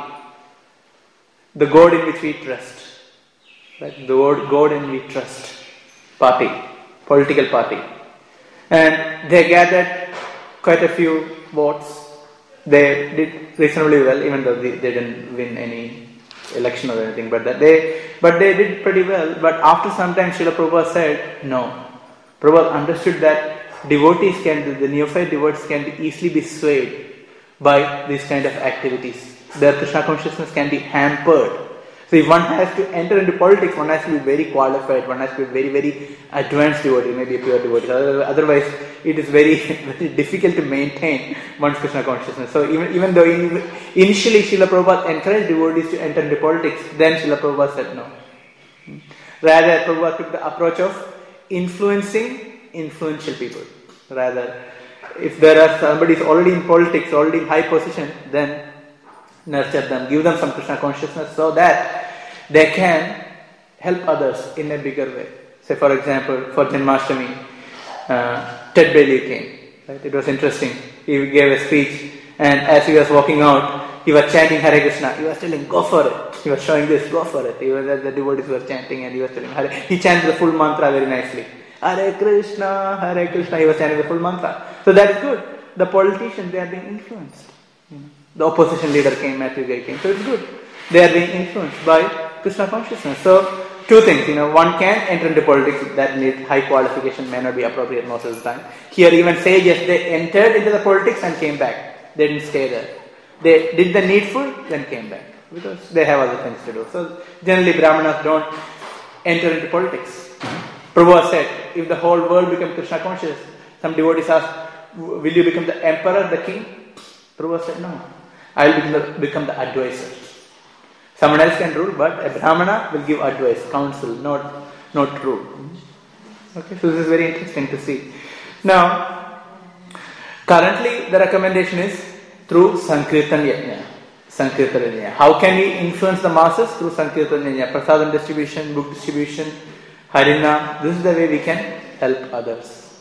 the God in which we trust. Right? The word God in which we trust. Party, political party. And they gathered quite a few votes. They did reasonably well, even though they didn't win any election or anything. But they did pretty well. But after some time, Srila Prabhupada said, no. Prabhupada understood that the neophyte devotees can easily be swayed by these kind of activities. Their Krishna consciousness can be hampered. So if one has to enter into politics, one has to be very qualified, one has to be very, very advanced devotee, maybe a pure devotee. Otherwise, it is very, very difficult to maintain one's Krishna consciousness. So even though initially Srila Prabhupada encouraged devotees to enter into politics, then Srila Prabhupada said no. Rather, Prabhupada took the approach of influencing influential people. Rather, if there are somebody is already in politics, already in high position, then nurture them, give them some Krishna consciousness so that they can help others in a bigger way. Say for example, for Janmashtami, Ted Bailey came. Right? It was interesting. He gave a speech and as he was walking out, he was chanting Hare Krishna. He was telling, go for it. He was showing this, go for it. The devotees were chanting and he was telling Hare. He chanted the full mantra very nicely. Hare Krishna, Hare Krishna. He was chanting the full mantra. So that is good. The politicians, they are being influenced. The opposition leader came, Matthew Gay came. So it's good. They are being influenced by Krishna consciousness. So, two things. One can enter into politics that needs high qualification, may not be appropriate most of the time. Here even sages, they entered into the politics and came back. They didn't stay there. They did the needful, then came back. Because they have other things to do. So, generally Brahmanas don't enter into politics. Prabhupada said, if the whole world becomes Krishna conscious, some devotees asked, will you become the emperor, the king? Prabhupada said, no. I will become the advisor. Someone else can rule, but a Brahmana will give advice, counsel, not rule. Okay, so this is very interesting to see. Now, currently the recommendation is through Sankirtan Yajna. How can we influence the masses? Through Sankirtan Yajna. Prasadam distribution, book distribution, Harinam. This is the way we can help others.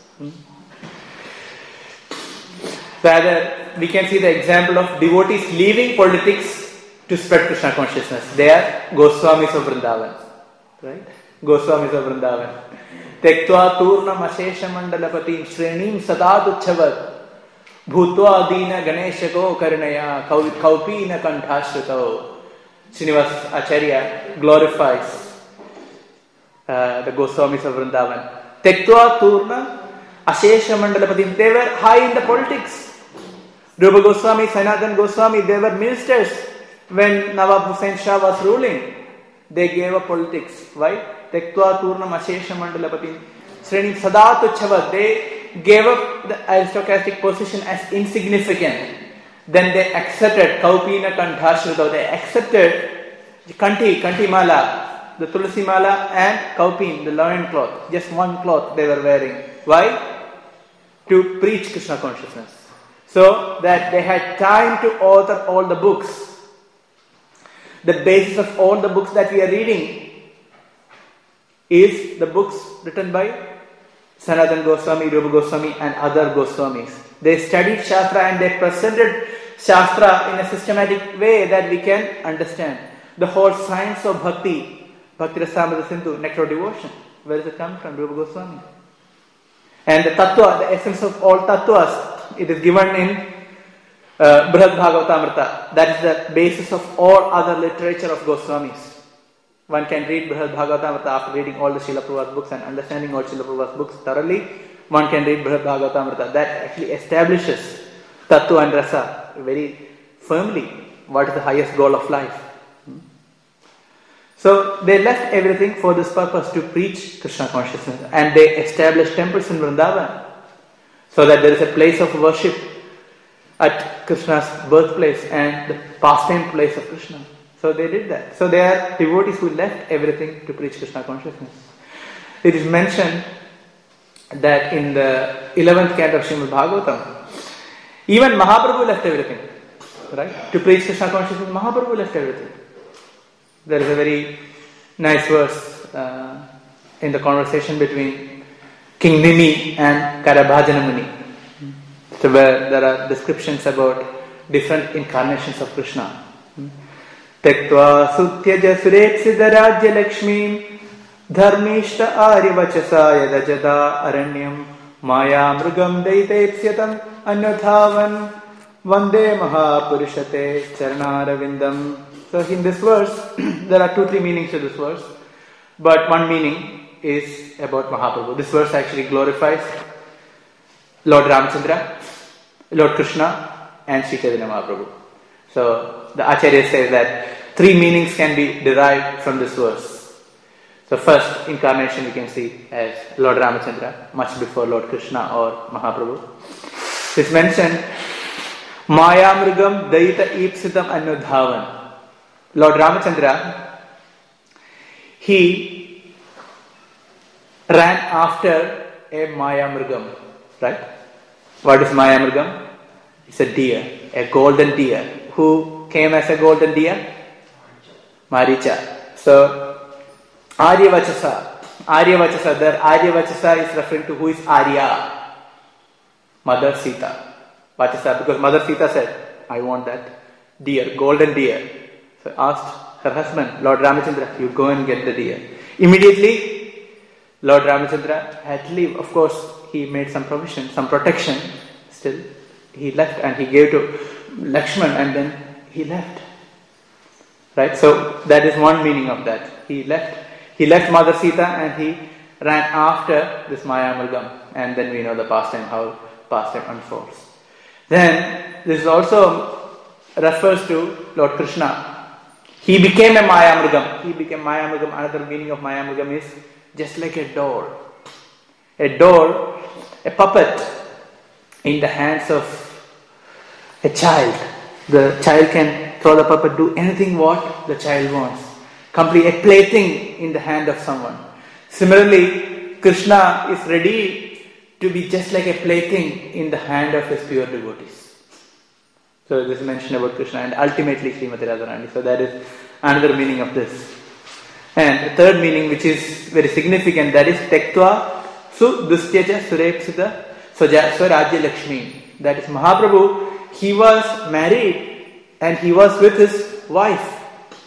Rather, we can see the example of devotees leaving politics to spread Krishna consciousness. They are Goswamis of Vrindavan. Right? Goswamis of Vrindavan. Tektva turnam ashesha mandalapatim shrenim sadatuchavad bhutva adina ganeshako karinaya kaupina kanthashrito. Srinivas Acharya glorifies the Goswamis of Vrindavan. Tektva turnam ashesha mandalapatim. They were high in the politics. Rupa Goswami, Sanatan Goswami, they were ministers when Nawab Hussain Shah was ruling. They gave up politics. Why? Tektva turnam ashesha mandalapatim srenim sadatu chavad. They gave up the aristocratic position as insignificant. Then they accepted Kaupina Kanthashrita. They accepted Kanti Mala, the Tulasi Mala and Kaupin, the loin cloth. Just one cloth they were wearing. Why? To preach Krishna consciousness. So that they had time to author all the books. The basis of all the books that we are reading is the books written by Sanatan Goswami, Rupa Goswami and other Goswamis. They studied Shastra and they presented Shastra in a systematic way that we can understand. The whole science of Bhakti, Bhakti Rasamrita Sindhu, nectar of devotion. Where does it come from? Rupa Goswami. And the tattva, the essence of all tattvas, it is given in Brihad Bhagavatamrita. That is the basis of all other literature of Goswamis. One can read Brihad Bhagavatamrita after reading all the Srila Prabhupada books and understanding all Srila Prabhupada's books thoroughly. One can read Brihad Bhagavatamrita. That actually establishes tattva and rasa very firmly. What is the highest goal of life? So they left everything for this purpose, to preach Krishna consciousness, and they established temples in Vrindavan so that there is a place of worship at Krishna's birthplace and the pastime place of Krishna. So they did that. So they are devotees who left everything to preach Krishna consciousness. It is mentioned that in the 11th canto of Srimad Bhagavatam, even Mahaprabhu left everything, right? To preach Krishna consciousness, Mahaprabhu left everything. There is a very nice verse in the conversation between King Nimi and Karabhajana Muni. So where there are descriptions about different incarnations of Krishna. Tektva sutyaja surepsida rajya lakshmim dharmishta aryavachasa yadajada aranyam maya mrugam daitepsyatam anyathavan vande mahapurushate charanaravindam. So in this verse, there are 2-3 meanings to this verse. But one meaning is about Mahaprabhu. This verse actually glorifies Lord Ramchandra, Lord Krishna and Sri Chaitanya Mahaprabhu. So the Acharya says that 3 meanings can be derived from this verse. So first incarnation we can see as Lord Ramchandra, much before Lord Krishna or Mahaprabhu. It's mentioned, Maya Mrugam Daita Ipsitam Anyodhavan. Lord Ramachandra, he ran after a Maya Mrugam, right? What is Maya Mrugam? It's a deer, a golden deer. Who came as a golden deer? Maricha. So, Aryavachasa, there Aryavachasa is referring to who is Arya? Mother Sita. Vachasa, because Mother Sita said, I want that deer, golden deer. So asked her husband, Lord Ramachandra, you go and get the deer. Immediately, Lord Ramachandra had to leave. Of course, he made some provision, some protection. Still, he left and he gave to Lakshman and then he left. Right? So that is one meaning of that. He left Mother Sita and he ran after this Maya Mrugam. And then we know the pastime, how pastime unfolds. Then, this also refers to Lord Krishna. He became a Maya Mrugam. Another meaning of Maya Mrugam is just like a doll. A doll, a puppet in the hands of a child. The child can throw the puppet, do anything what the child wants. Complete a plaything in the hand of someone. Similarly, Krishna is ready to be just like a plaything in the hand of his pure devotees. So this is mentioned about Krishna and ultimately Srimati Radharani. So that is another meaning of this. And the third meaning, which is very significant, that is Tektva Su Dustyaja Surepsita Swarajya Lakshmi. That is Mahaprabhu, he was married and he was with his wife.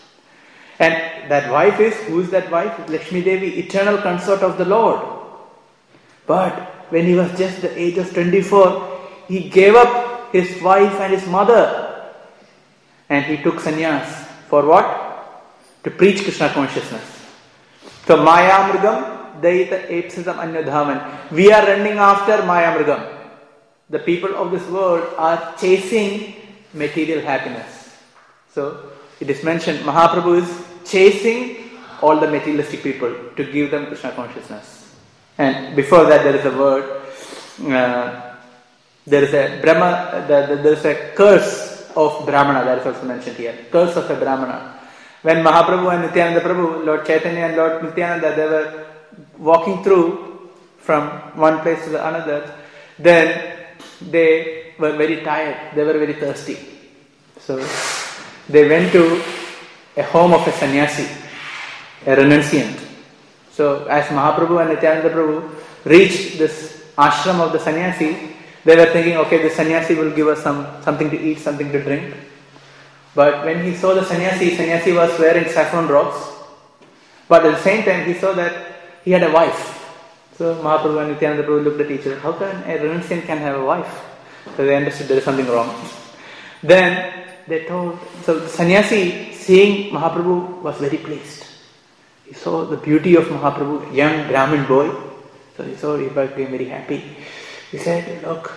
And that wife is, who is that wife? Lakshmi Devi, eternal consort of the Lord. But when he was just the age of 24, he gave up his wife and his mother and he took sannyas. For what? To preach Krishna consciousness. So Maya Mrugam Daita Epsitam Anyodhaman. We are running after Maya Mrugam. The people of this world are chasing material happiness. So it is mentioned Mahaprabhu is chasing all the materialistic people to give them Krishna consciousness. And before that there is a word, there is a Brahma, there is a curse of Brahmana, that is also mentioned here. Curse of a Brahmana. When Mahaprabhu and Nityananda Prabhu, Lord Chaitanya and Lord Nityananda, they were walking through from one place to the another, then they were very tired, they were very thirsty. So they went to a home of a sannyasi, a renunciant. So as Mahaprabhu and Nityananda Prabhu reached this ashram of the sannyasi, they were thinking, okay, the sannyasi will give us something to eat, something to drink. But when he saw the sannyasi was wearing saffron robes. But at the same time, he saw that he had a wife. So Mahaprabhu and Nityananda Prabhu looked at each other. How can a renunciant can have a wife? So they understood there is something wrong. Then they told, so the sannyasi seeing Mahaprabhu was very pleased. He saw the beauty of Mahaprabhu, young Brahmin boy. So he became very happy. He said, look,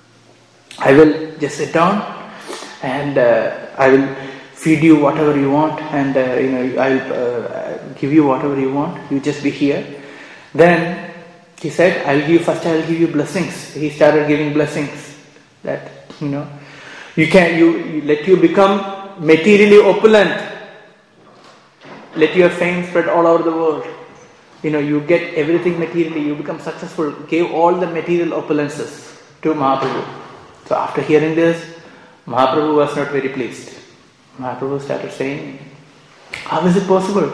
I will just sit down and I will feed you whatever you want, and I will give you whatever you want. You just be here. Then he said, I'll give you blessings. He started giving blessings that you let you become materially opulent. Let your fame spread all over the world. You get everything materially, you become successful. Gave all the material opulences to Mahaprabhu. So after hearing this, Mahaprabhu was not very pleased. Mahaprabhu started saying, how is it possible?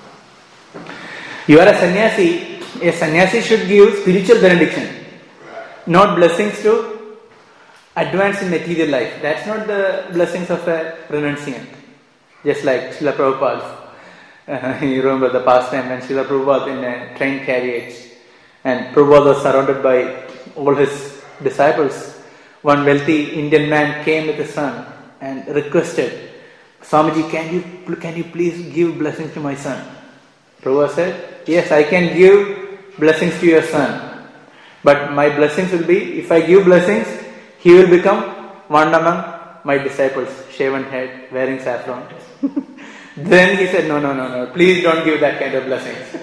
You are a sannyasi. A sannyasi should give spiritual benediction, not blessings to advance in material life. That's not the blessings of a renunciant. Just like Srila Prabhupada. You remember the past time when Srila Prabhupada in a train carriage, and Prabhupada was surrounded by all his disciples. One wealthy Indian man came with his son and requested, Swamiji, can you please give blessings to my son? Prabhupada said, yes, I can give blessings to your son. But my blessings will be, if I give blessings, he will become one among my disciples, shaven head, wearing saffron. Then he said, no, please don't give that kind of blessings.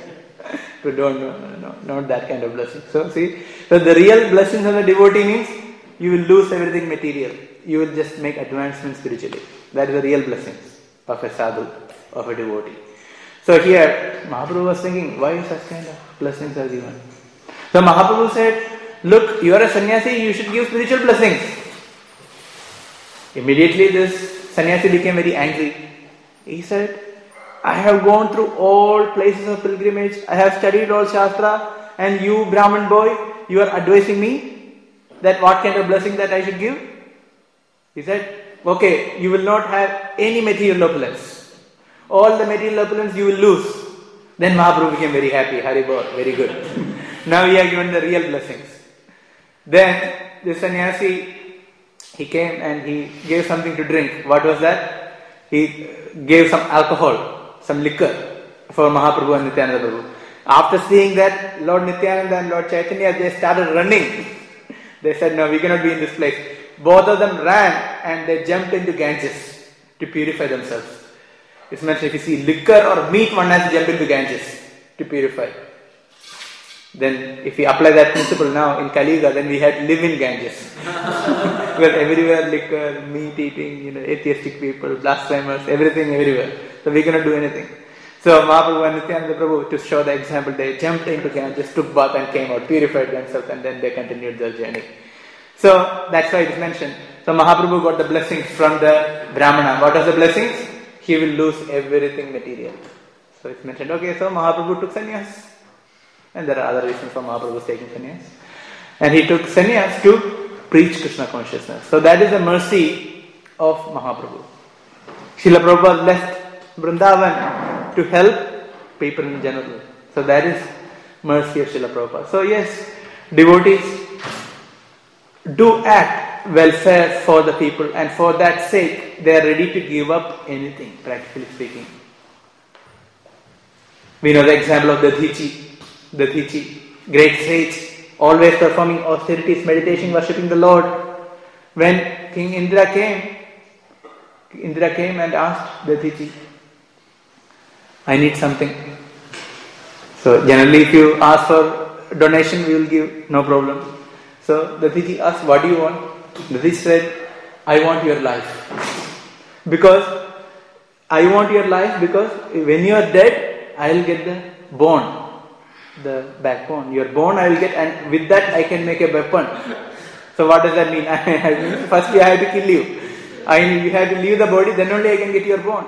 No, not that kind of blessings. So see, so the real blessings of the devotee means you will lose everything material. You will just make advancement spiritually. That is the real blessings of a sadhu, of a devotee. So here, Mahaprabhu was thinking, why such kind of blessings are given? So Mahaprabhu said, look, you are a sannyasi, you should give spiritual blessings. Immediately this sannyasi became very angry. He said, I have gone through all places of pilgrimage, I have studied all Shastra, and you, Brahmin boy, you are advising me that what kind of blessing that I should give? He said, okay, you will not have any material opulence. All the material opulence you will lose. Then Mahaprabhu became very happy. Haribol, very good. Now he has given the real blessings. Then the sannyasi, he came and he gave something to drink. What was that? He gave some alcohol, some liquor for Mahaprabhu and Nityananda Prabhu. After seeing that, Lord Nityananda and Lord Chaitanya, they started running. They said, no, we cannot be in this place. Both of them ran and they jumped into Ganges to purify themselves. It's mentioned if you see liquor or meat, one has to jump into Ganges to purify. Then if we apply that principle now in Kali Yuga, then we have to live in Ganges. Because everywhere liquor, meat eating, atheistic people, blasphemers, everything everywhere. So we cannot do anything. So Mahaprabhu and Nityananda Prabhu, to show the example, they jumped into Ganges, took bath and came out, purified themselves, and then they continued their journey. So that's why it is mentioned. So Mahaprabhu got the blessings from the Brahmana. What was the blessings? He will lose everything material. So it's mentioned, okay, so Mahaprabhu took sannyas. And there are other reasons for Mahaprabhu taking sannyas. And he took sannyas to preach Krishna consciousness. So that is the mercy of Mahaprabhu. Srila Prabhupada left Vrindavan to help people in general. So that is mercy of Srila Prabhupada. So yes, devotees do act welfare for the people, and for that sake they are ready to give up anything, practically speaking. We know the example of Datichi, great sage, always performing austerities, meditation, worshipping the Lord. When King Indra came and asked Datichi, I need something. So generally if you ask for donation, we will give, no problem. So Datichi asked, what do you want? Datichi said, I want your life. Because when you are dead, I will get the bone, the backbone. Your bone I will get, and with that I can make a weapon. So what does that mean? Firstly I have to kill you. You have to leave the body, then only I can get your bone.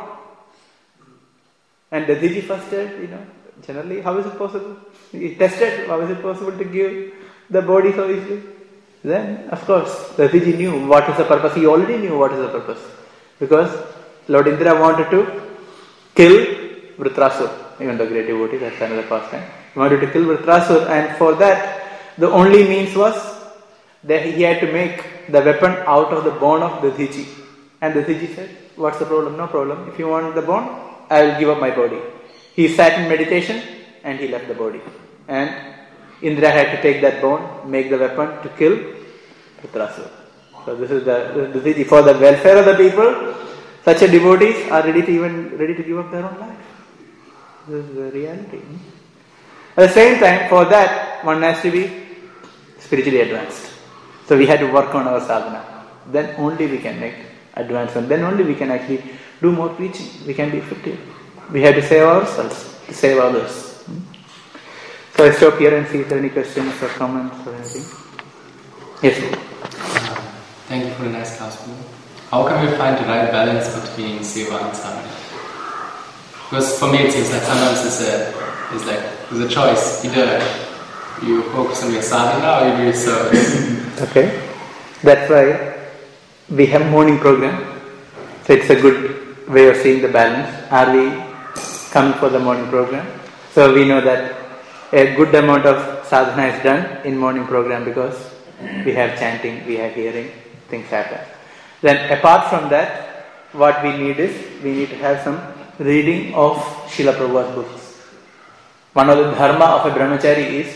And Datichi first said, generally, how is it possible? He tested, how is it possible to give the body so easily? Then, of course, Datichi knew what is the purpose. He already knew what is the purpose. Because Lord Indra wanted to kill Vritrasura, even the great devotee, that's another pastime. He wanted to kill Vritrasura, and for that, the only means was that he had to make the weapon out of the bone of Dadhiji. And Dadhiji said, "What's the problem? No problem. If you want the bone, I will give up my body." He sat in meditation and he left the body. And Indra had to take that bone, make the weapon to kill Vritrasura. So this is the for the welfare of the people. Such a devotees are ready to give up their own life. This is the reality. At the same time, for that one has to be spiritually advanced. So we had to work on our sadhana. Then only we can make advancement. Then only we can actually do more preaching. We can be effective. We have to save ourselves, to save others. So I stop here and see if there are any questions or comments or anything. Yes. Thank you for the nice class. How can we find the right balance between seva and sadhana? Because for me it seems like sometimes it's a choice. Either you focus on your sadhana or you do your service. Okay. That's why we have morning program. So it's a good way of seeing the balance. Are we coming for the morning program? So we know that a good amount of sadhana is done in morning program because we have chanting, we have hearing, things happen. Then apart from that, what we need to have some reading of Srila Prabhupada's books. One of the dharma of a brahmachari is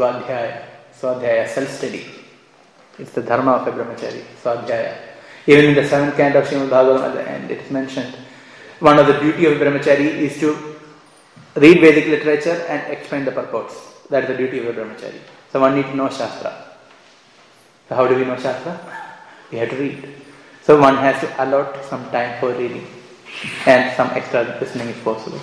Swadhyaya, self-study. It's the dharma of a brahmachari, Swadhyaya. Even in the 7th canto of Srimad Bhagavatam at the end, it is mentioned. One of the duty of a brahmachari is to read Vedic literature and explain the purports. That is the duty of a brahmachari. So one needs to know Shastra. So how do we know Shastra? We have to read. So one has to allot some time for reading and some extra listening if possible.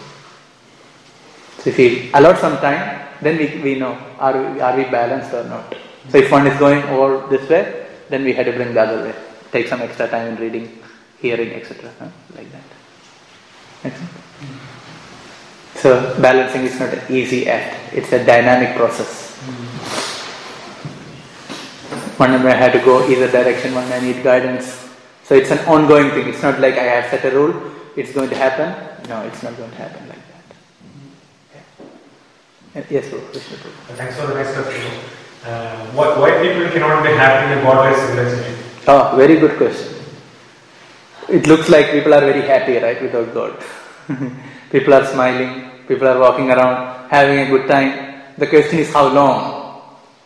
So if we allot some time, then we know are we balanced or not. So if one is going all this way, then we have to bring the other way. Take some extra time in reading, hearing, etc. Like that. Make sense? So balancing is not an easy act. It's a dynamic process. One may have to go either direction, one may need guidance. So it's an ongoing thing. It's not like I have set a rule, it's going to happen. No, it's not going to happen like that. Yeah. Yes, Krishna. Thanks for the nice question. Why people cannot be happy in a godless civilization? Oh, very good question. It looks like people are very happy, right, without God. People are smiling, people are walking around, having a good time. The question is how long?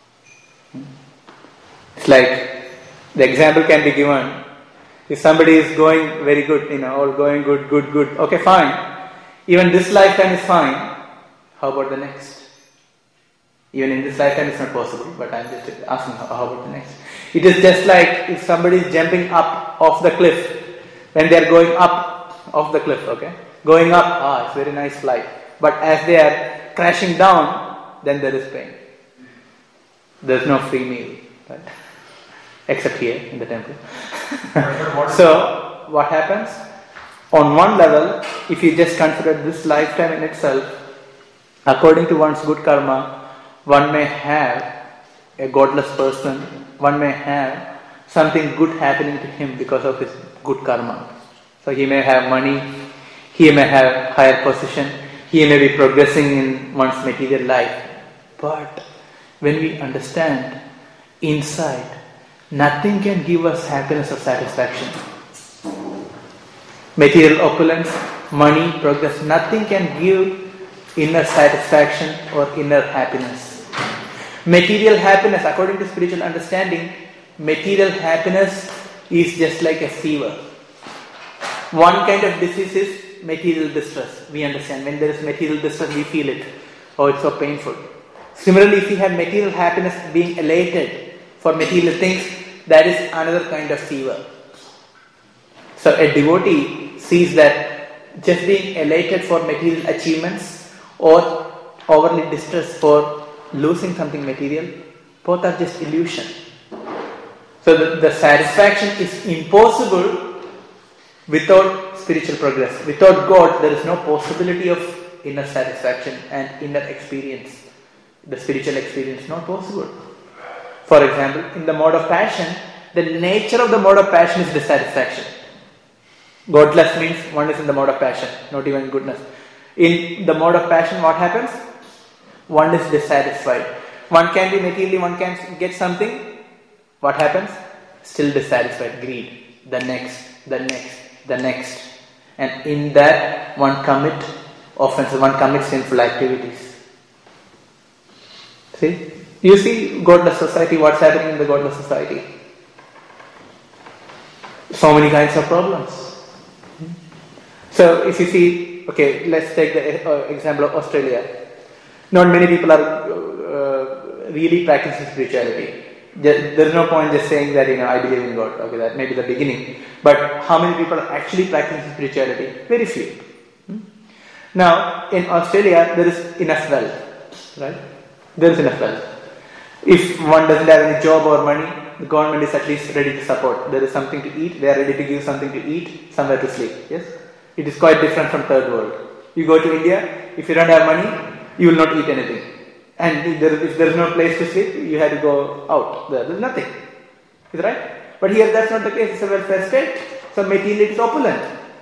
It's like, the example can be given. If somebody is going very good, or going good, okay, fine. Even this lifetime is fine. How about the next? Even in this lifetime it's not possible, but I'm just asking how about the next? It is just like if somebody is jumping up off the cliff, when they are going up off the cliff, okay? Going up, it's very nice flight. But as they are crashing down, then there is pain. There's no free meal, right? Except here in the temple. So, what happens? On one level, if you just consider this lifetime in itself, according to one's good karma, one may have a godless person, one may have something good happening to him because of his good karma. So he may have money, he may have higher position, he may be progressing in one's material life. But when we understand inside, nothing can give us happiness or satisfaction. Material opulence, money, progress, nothing can give inner satisfaction or inner happiness. Material happiness, according to spiritual understanding, material happiness is just like a fever. One kind of disease is material distress. We understand. When there is material distress, we feel it. Oh, it's so painful. Similarly, if we have material happiness, being elated for material things, that is another kind of fever. So a devotee sees that just being elated for material achievements or overly distressed for losing something material, both are just illusion. So the satisfaction is impossible without spiritual progress. Without God, there is no possibility of inner satisfaction and inner experience. The spiritual experience is not possible. For example, in the mode of passion, the nature of the mode of passion is dissatisfaction. Godless means one is in the mode of passion, not even goodness. In the mode of passion, what happens? one is dissatisfied. One can be materially, one can get something. What happens? Still dissatisfied. Greed. The next. And in that, one commits offenses, one commits sinful activities. See? You see godless society, what's happening in the godless society? So many kinds of problems. So if you see, okay, let's take the example of Australia. Not many people are really practicing spirituality. There is no point just saying that, I believe in God. Okay, that may be the beginning. But how many people are actually practicing spirituality? Very few. Now, in Australia, there is enough wealth. Right? There is enough wealth. If one doesn't have any job or money, the government is at least ready to support. There is something to eat. They are ready to give something to eat, somewhere to sleep. Yes? It is quite different from third world. You go to India, if you don't have money, you will not eat anything. And if there is no place to sleep, you have to go out. There is nothing. Is that right? But here that's not the case. It's a welfare state. So materially it is opulent.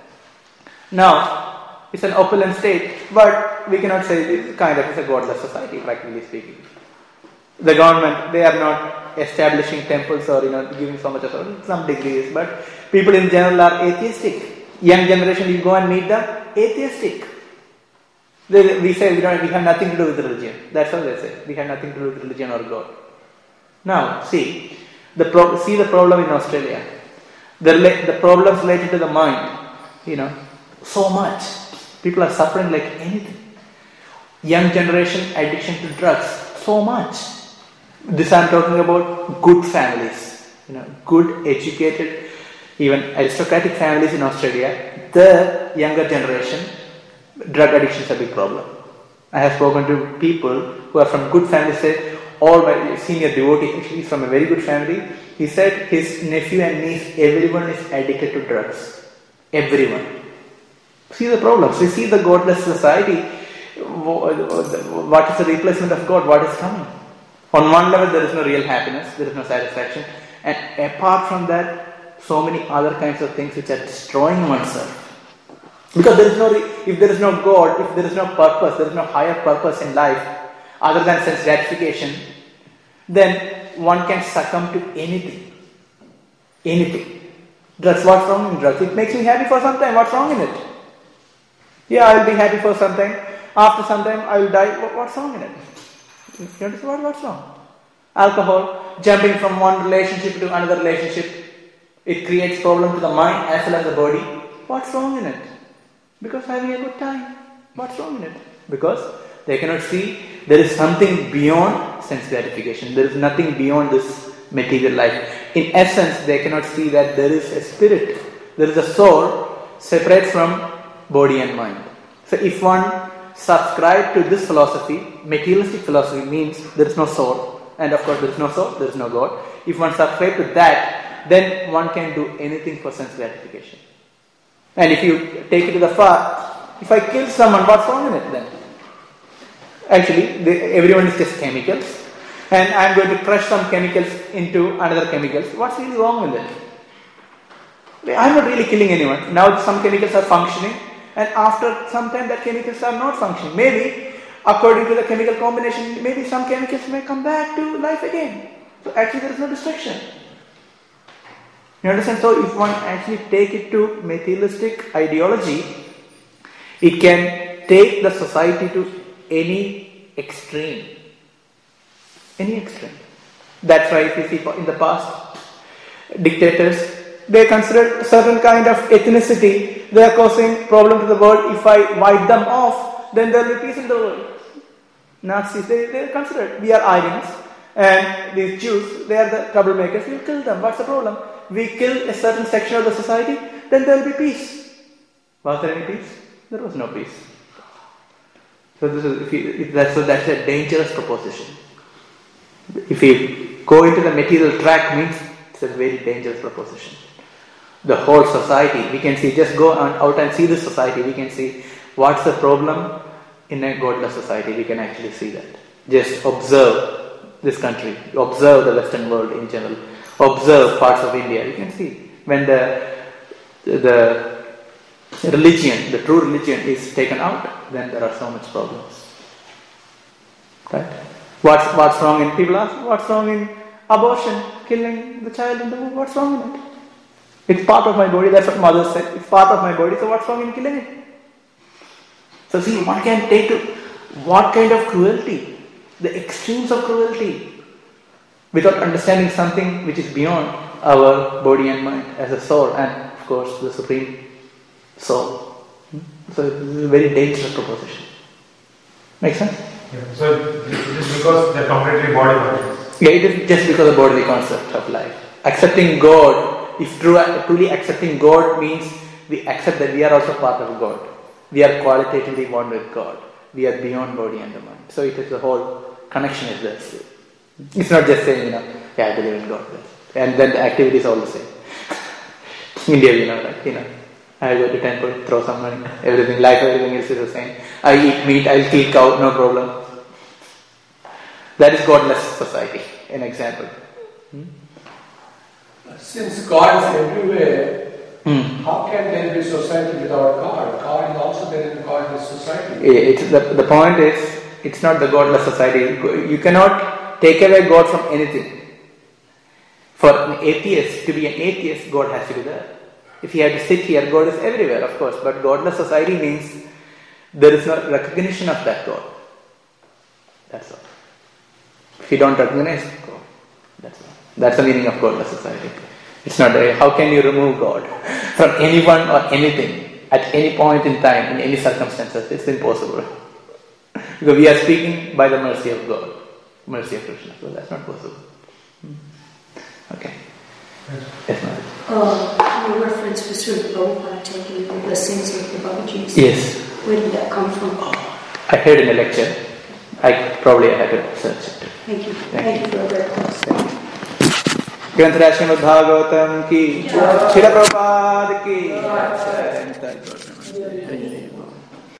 Now, it's an opulent state, but we cannot say it's a godless society, practically speaking. The government, they are not establishing temples or giving so much of some degrees, but people in general are atheistic. Young generation, you go and meet them, atheistic. We say we have nothing to do with religion. That's what they say. We have nothing to do with religion or God. Now, see the problem in Australia. The problems related to the mind. So much. People are suffering like anything. Young generation addiction to drugs. So much. This I'm talking about good families. Good, educated, even aristocratic families in Australia. The younger generation, drug addiction is a big problem. I have spoken to people who are from good families. Say, all my senior devotee, actually he's from a very good family. He said his nephew and niece, everyone is addicted to drugs. Everyone. See the problems. We see the godless society. What is the replacement of God? What is coming? On one level, there is no real happiness. There is no satisfaction. And apart from that, so many other kinds of things which are destroying oneself. Because if there is no God, if there is no purpose, there is no higher purpose in life other than sense gratification, then one can succumb to anything. Anything. Drugs, what's wrong in drugs? It makes me happy for some time. What's wrong in it? Yeah, I will be happy for some time. After some time, I will die. What's wrong in it? You understand what's wrong? Alcohol, jumping from one relationship to another relationship, it creates problem to the mind as well as the body. What's wrong in it? Because having a good time. What's wrong in it? Because they cannot see there is something beyond sense gratification. There is nothing beyond this material life. In essence, they cannot see that there is a spirit. There is a soul separate from body and mind. So if one subscribes to this philosophy, materialistic philosophy means there is no soul. And of course there is no soul, there is no God. If one subscribes to that, then one can do anything for sense gratification. And if you take it to the far, if I kill someone, what's wrong in it then? Actually, everyone is just chemicals. And I am going to crush some chemicals into another chemicals. What's really wrong with it? I am not really killing anyone. Now some chemicals are functioning. And after some time that chemicals are not functioning. Maybe, according to the chemical combination, maybe some chemicals may come back to life again. So actually there is no destruction. You understand? So if one actually take it to materialistic ideology, it can take the society to any extreme. Any extreme. That's why if you see in the past, dictators, they considered certain kind of ethnicity, they are causing problem to the world. If I wipe them off, then there will be peace in the world. Nazis, they considered, we are Aryans, and these Jews, they are the troublemakers, we will kill them. What's the problem? We kill a certain section of the society, then there will be peace. Was there any peace? There was no peace. So that's a dangerous proposition. If you go into the material track, means it's a very dangerous proposition. The whole society, we can see, just go out and see the society, we can see what's the problem in a godless society, we can actually see that. Just observe this country, observe the Western world in general, observe parts of India, you can see when the religion, the true religion is taken out, then there are so much problems. Right? What's wrong in, people ask, what's wrong in abortion, killing the child in the womb? What's wrong in it? It's part of my body, that's what mother said. It's part of my body, so what's wrong in killing it? So see, one can take to what kind of cruelty, the extremes of cruelty, without understanding something which is beyond our body and mind as a soul, and of course the supreme soul. So this is a very dangerous proposition. Make sense? Yeah. So just because they're completely body conscious. Yeah, it is just because of the bodily concept of life. Accepting God, if truly accepting God means we accept that we are also part of God. We are qualitatively one with God. We are beyond body and the mind. So it is the whole connection is there. It's not just saying, yeah, I believe in God. And then the activity is all the same. India, right? I go to temple, throw some money, everything else is the same. I eat meat, I'll kill cow, no problem. That is godless society, an example. Since God is everywhere, how can there be society without God? God is also there in godless society. The point is, it's not the godless society. You cannot take away God from anything. For an atheist, to be an atheist, God has to be there. If he had to sit here, God is everywhere, of course. But godless society means there is no recognition of that God. That's all. If you don't recognize God, that's all. That's the meaning of godless society. It's not how can you remove God from anyone or anything at any point in time, in any circumstances. It's impossible. Because we are speaking by the mercy of God, mercy of Krishna. So that's not possible. Okay. Yes, ma'am. Your reference was sort of Prabhupada taking the blessings of the Babaji's. Yes. Where did that come from? I heard in a lecture. I had to search it. Thank you. Thank you for a very close. ग्रंथराज Shrimad Bhagavatam की, श्रील प्रभुपाद की।